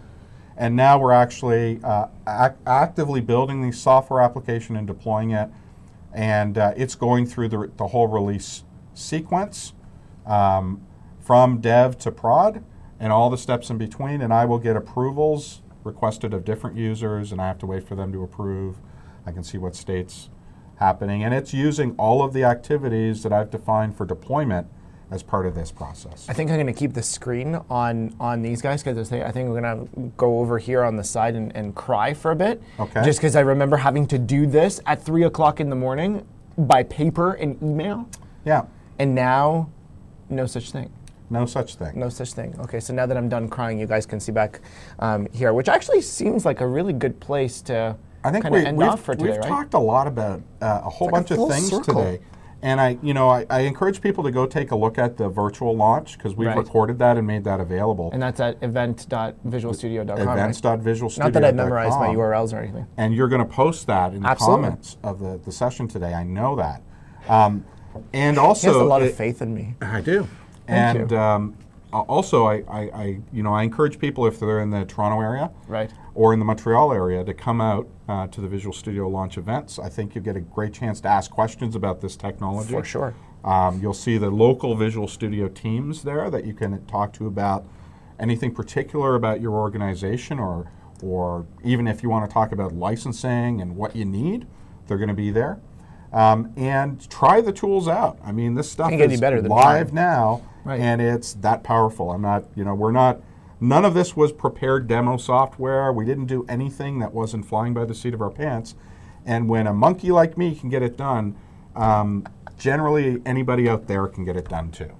And now we're actually uh, ac- actively building the software application and deploying it. And uh, it's going through the, the whole release sequence um, from dev to prod and all the steps in between. And I will get approvals requested of different users, and I have to wait for them to approve. I can see what state's happening. And it's using all of the activities that I've defined for deployment as part of this process. I think I'm going to keep the screen on on these guys because I think we're going to go over here on the side and, and cry for a bit. Okay. Just because I remember having to do this at three o'clock in the morning by paper and email. Yeah. And now, no such thing. No such thing. No such thing. Okay, so now that I'm done crying, you guys can see back um, here, which actually seems like a really good place to I think kind of we, end we've, off for today, we've right? talked a lot about uh, a whole It's like bunch a of full things circle. today. And I, you know, I, I encourage people to go take a look at the virtual launch because we've Right. recorded that and made that available. And that's at event dot visual studio dot com, events dot visual studio right? dot com. Not that I memorized my U R Ls or anything. And you're going to post that in the Absolutely. comments of the, the session today. I know that. Um, and He also, has a lot it- of faith in me. I do. Thank and you. Um, al- also, I, I, I, you know, I encourage people if they're in the Toronto area Right. or in the Montreal area to come out uh, to the Visual Studio launch events. I think you get a great chance to ask questions about this technology. For sure. Um, you'll see the local Visual Studio teams there that you can talk to about anything particular about your organization, or, or even if you want to talk about licensing and what you need, they're going to be there. Um, and try the tools out. I mean, this stuff Can't get any is better than live mine. now, Right. and it's that powerful. I'm not, you know, we're not, none of this was prepared demo software. We didn't do anything that wasn't flying by the seat of our pants. And when a monkey like me can get it done, um, generally anybody out there can get it done too.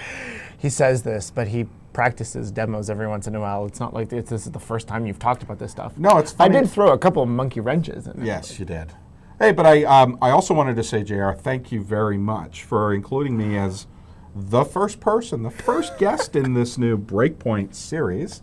He says this, but he practices demos every once in a while. It's not like this, this is the first time you've talked about this stuff. No, it's I funny. did throw a couple of monkey wrenches in it. Yes, you did. Hey, but I, um, I also wanted to say, J R, thank you very much for including me as the first person, the first guest in this new Breakpoint series.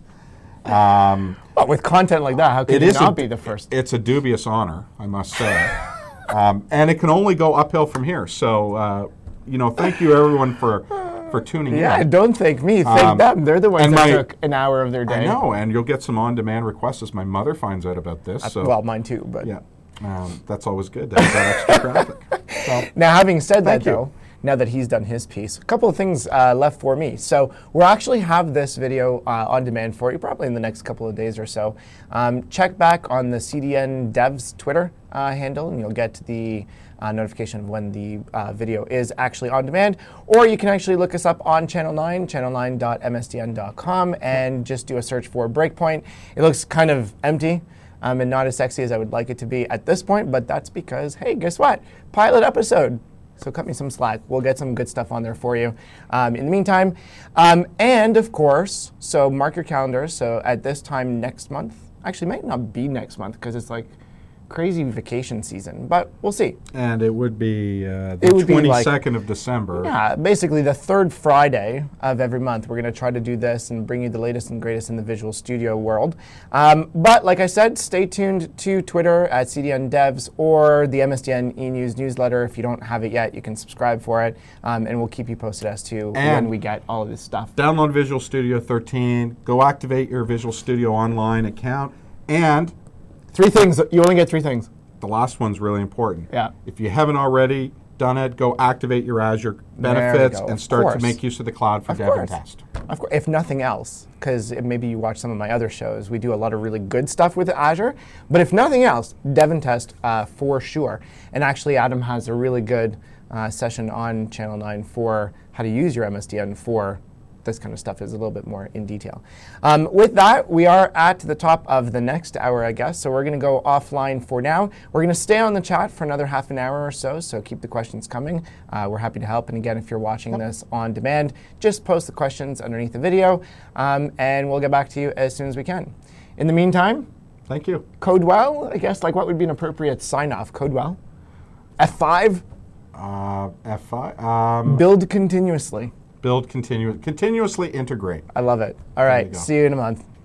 Um, But with content like that, how could It you is not a- be the first? It's a dubious honor, I must say. um, and it can only go uphill from here. So, uh, you know, thank you everyone for, for tuning Yeah, in. don't thank me. Thank Um, them. They're the ones and that my- took an hour of their day. I know, and you'll get some on-demand requests as my mother finds out about this. So, Well, mine too, but yeah, um, that's always good to have that extra traffic. So, now, having said that, Thank you. though, now that he's done his piece, a couple of things uh, left for me. So we'll actually have this video uh, on demand for you probably in the next couple of days or so. Um, check back on the C D N Devs Twitter uh, handle, and you'll get the uh, notification of when the uh, video is actually on demand. Or you can actually look us up on Channel nine, channel nine dot m s d n dot com, and just do a search for Breakpoint. It looks kind of empty. Um, and not as sexy as I would like it to be at this point, but that's because, hey, guess what? Pilot episode. So cut me some slack. We'll get some good stuff on there for you um, in the meantime. Um, and of course, so mark your calendars. So at this time next month, actually it might not be next month because it's like crazy vacation season, but we'll see. and it would be uh, the It would be like- twenty-second of December. Yeah, basically the third Friday of every month, we're going to try to do this and bring you the latest and greatest in the Visual Studio world. Um, but like I said, stay tuned to Twitter at C D N Devs or the M S D N E-News newsletter. If you don't have it yet, you can subscribe for it, um, and we'll keep you posted as to when And- we get all of this stuff. Download Visual Studio thirteen. Go activate your Visual Studio Online account. And Three things. You only get three things. the last one's really important. Yeah. If you haven't already done it, go activate your Azure There we benefits go. and Of start course. to make use of the cloud for Of dev and course. test. Of course, if nothing else, because maybe you watch some of my other shows, we do a lot of really good stuff with Azure. But if nothing else, Dev and Test uh, for sure. And actually, Adam has a really good uh, session on Channel nine for how to use your M S D N for this kind of stuff is a little bit more in detail. Um, with that, we are at the top of the next hour, I guess, so we're going to go offline for now. We're going to stay on the chat for another half an hour or so, so keep the questions coming. Uh, we're happy to help, and again, if you're watching this on demand, just post the questions underneath the video, um, and we'll get back to you as soon as we can. In the meantime, Thank you. code well, I guess, like what would be an appropriate sign-off? Code well? F five, Uh, F five. Um, build continuously. build continu- continuously integrate. I love it. All you right, go. see you in a month.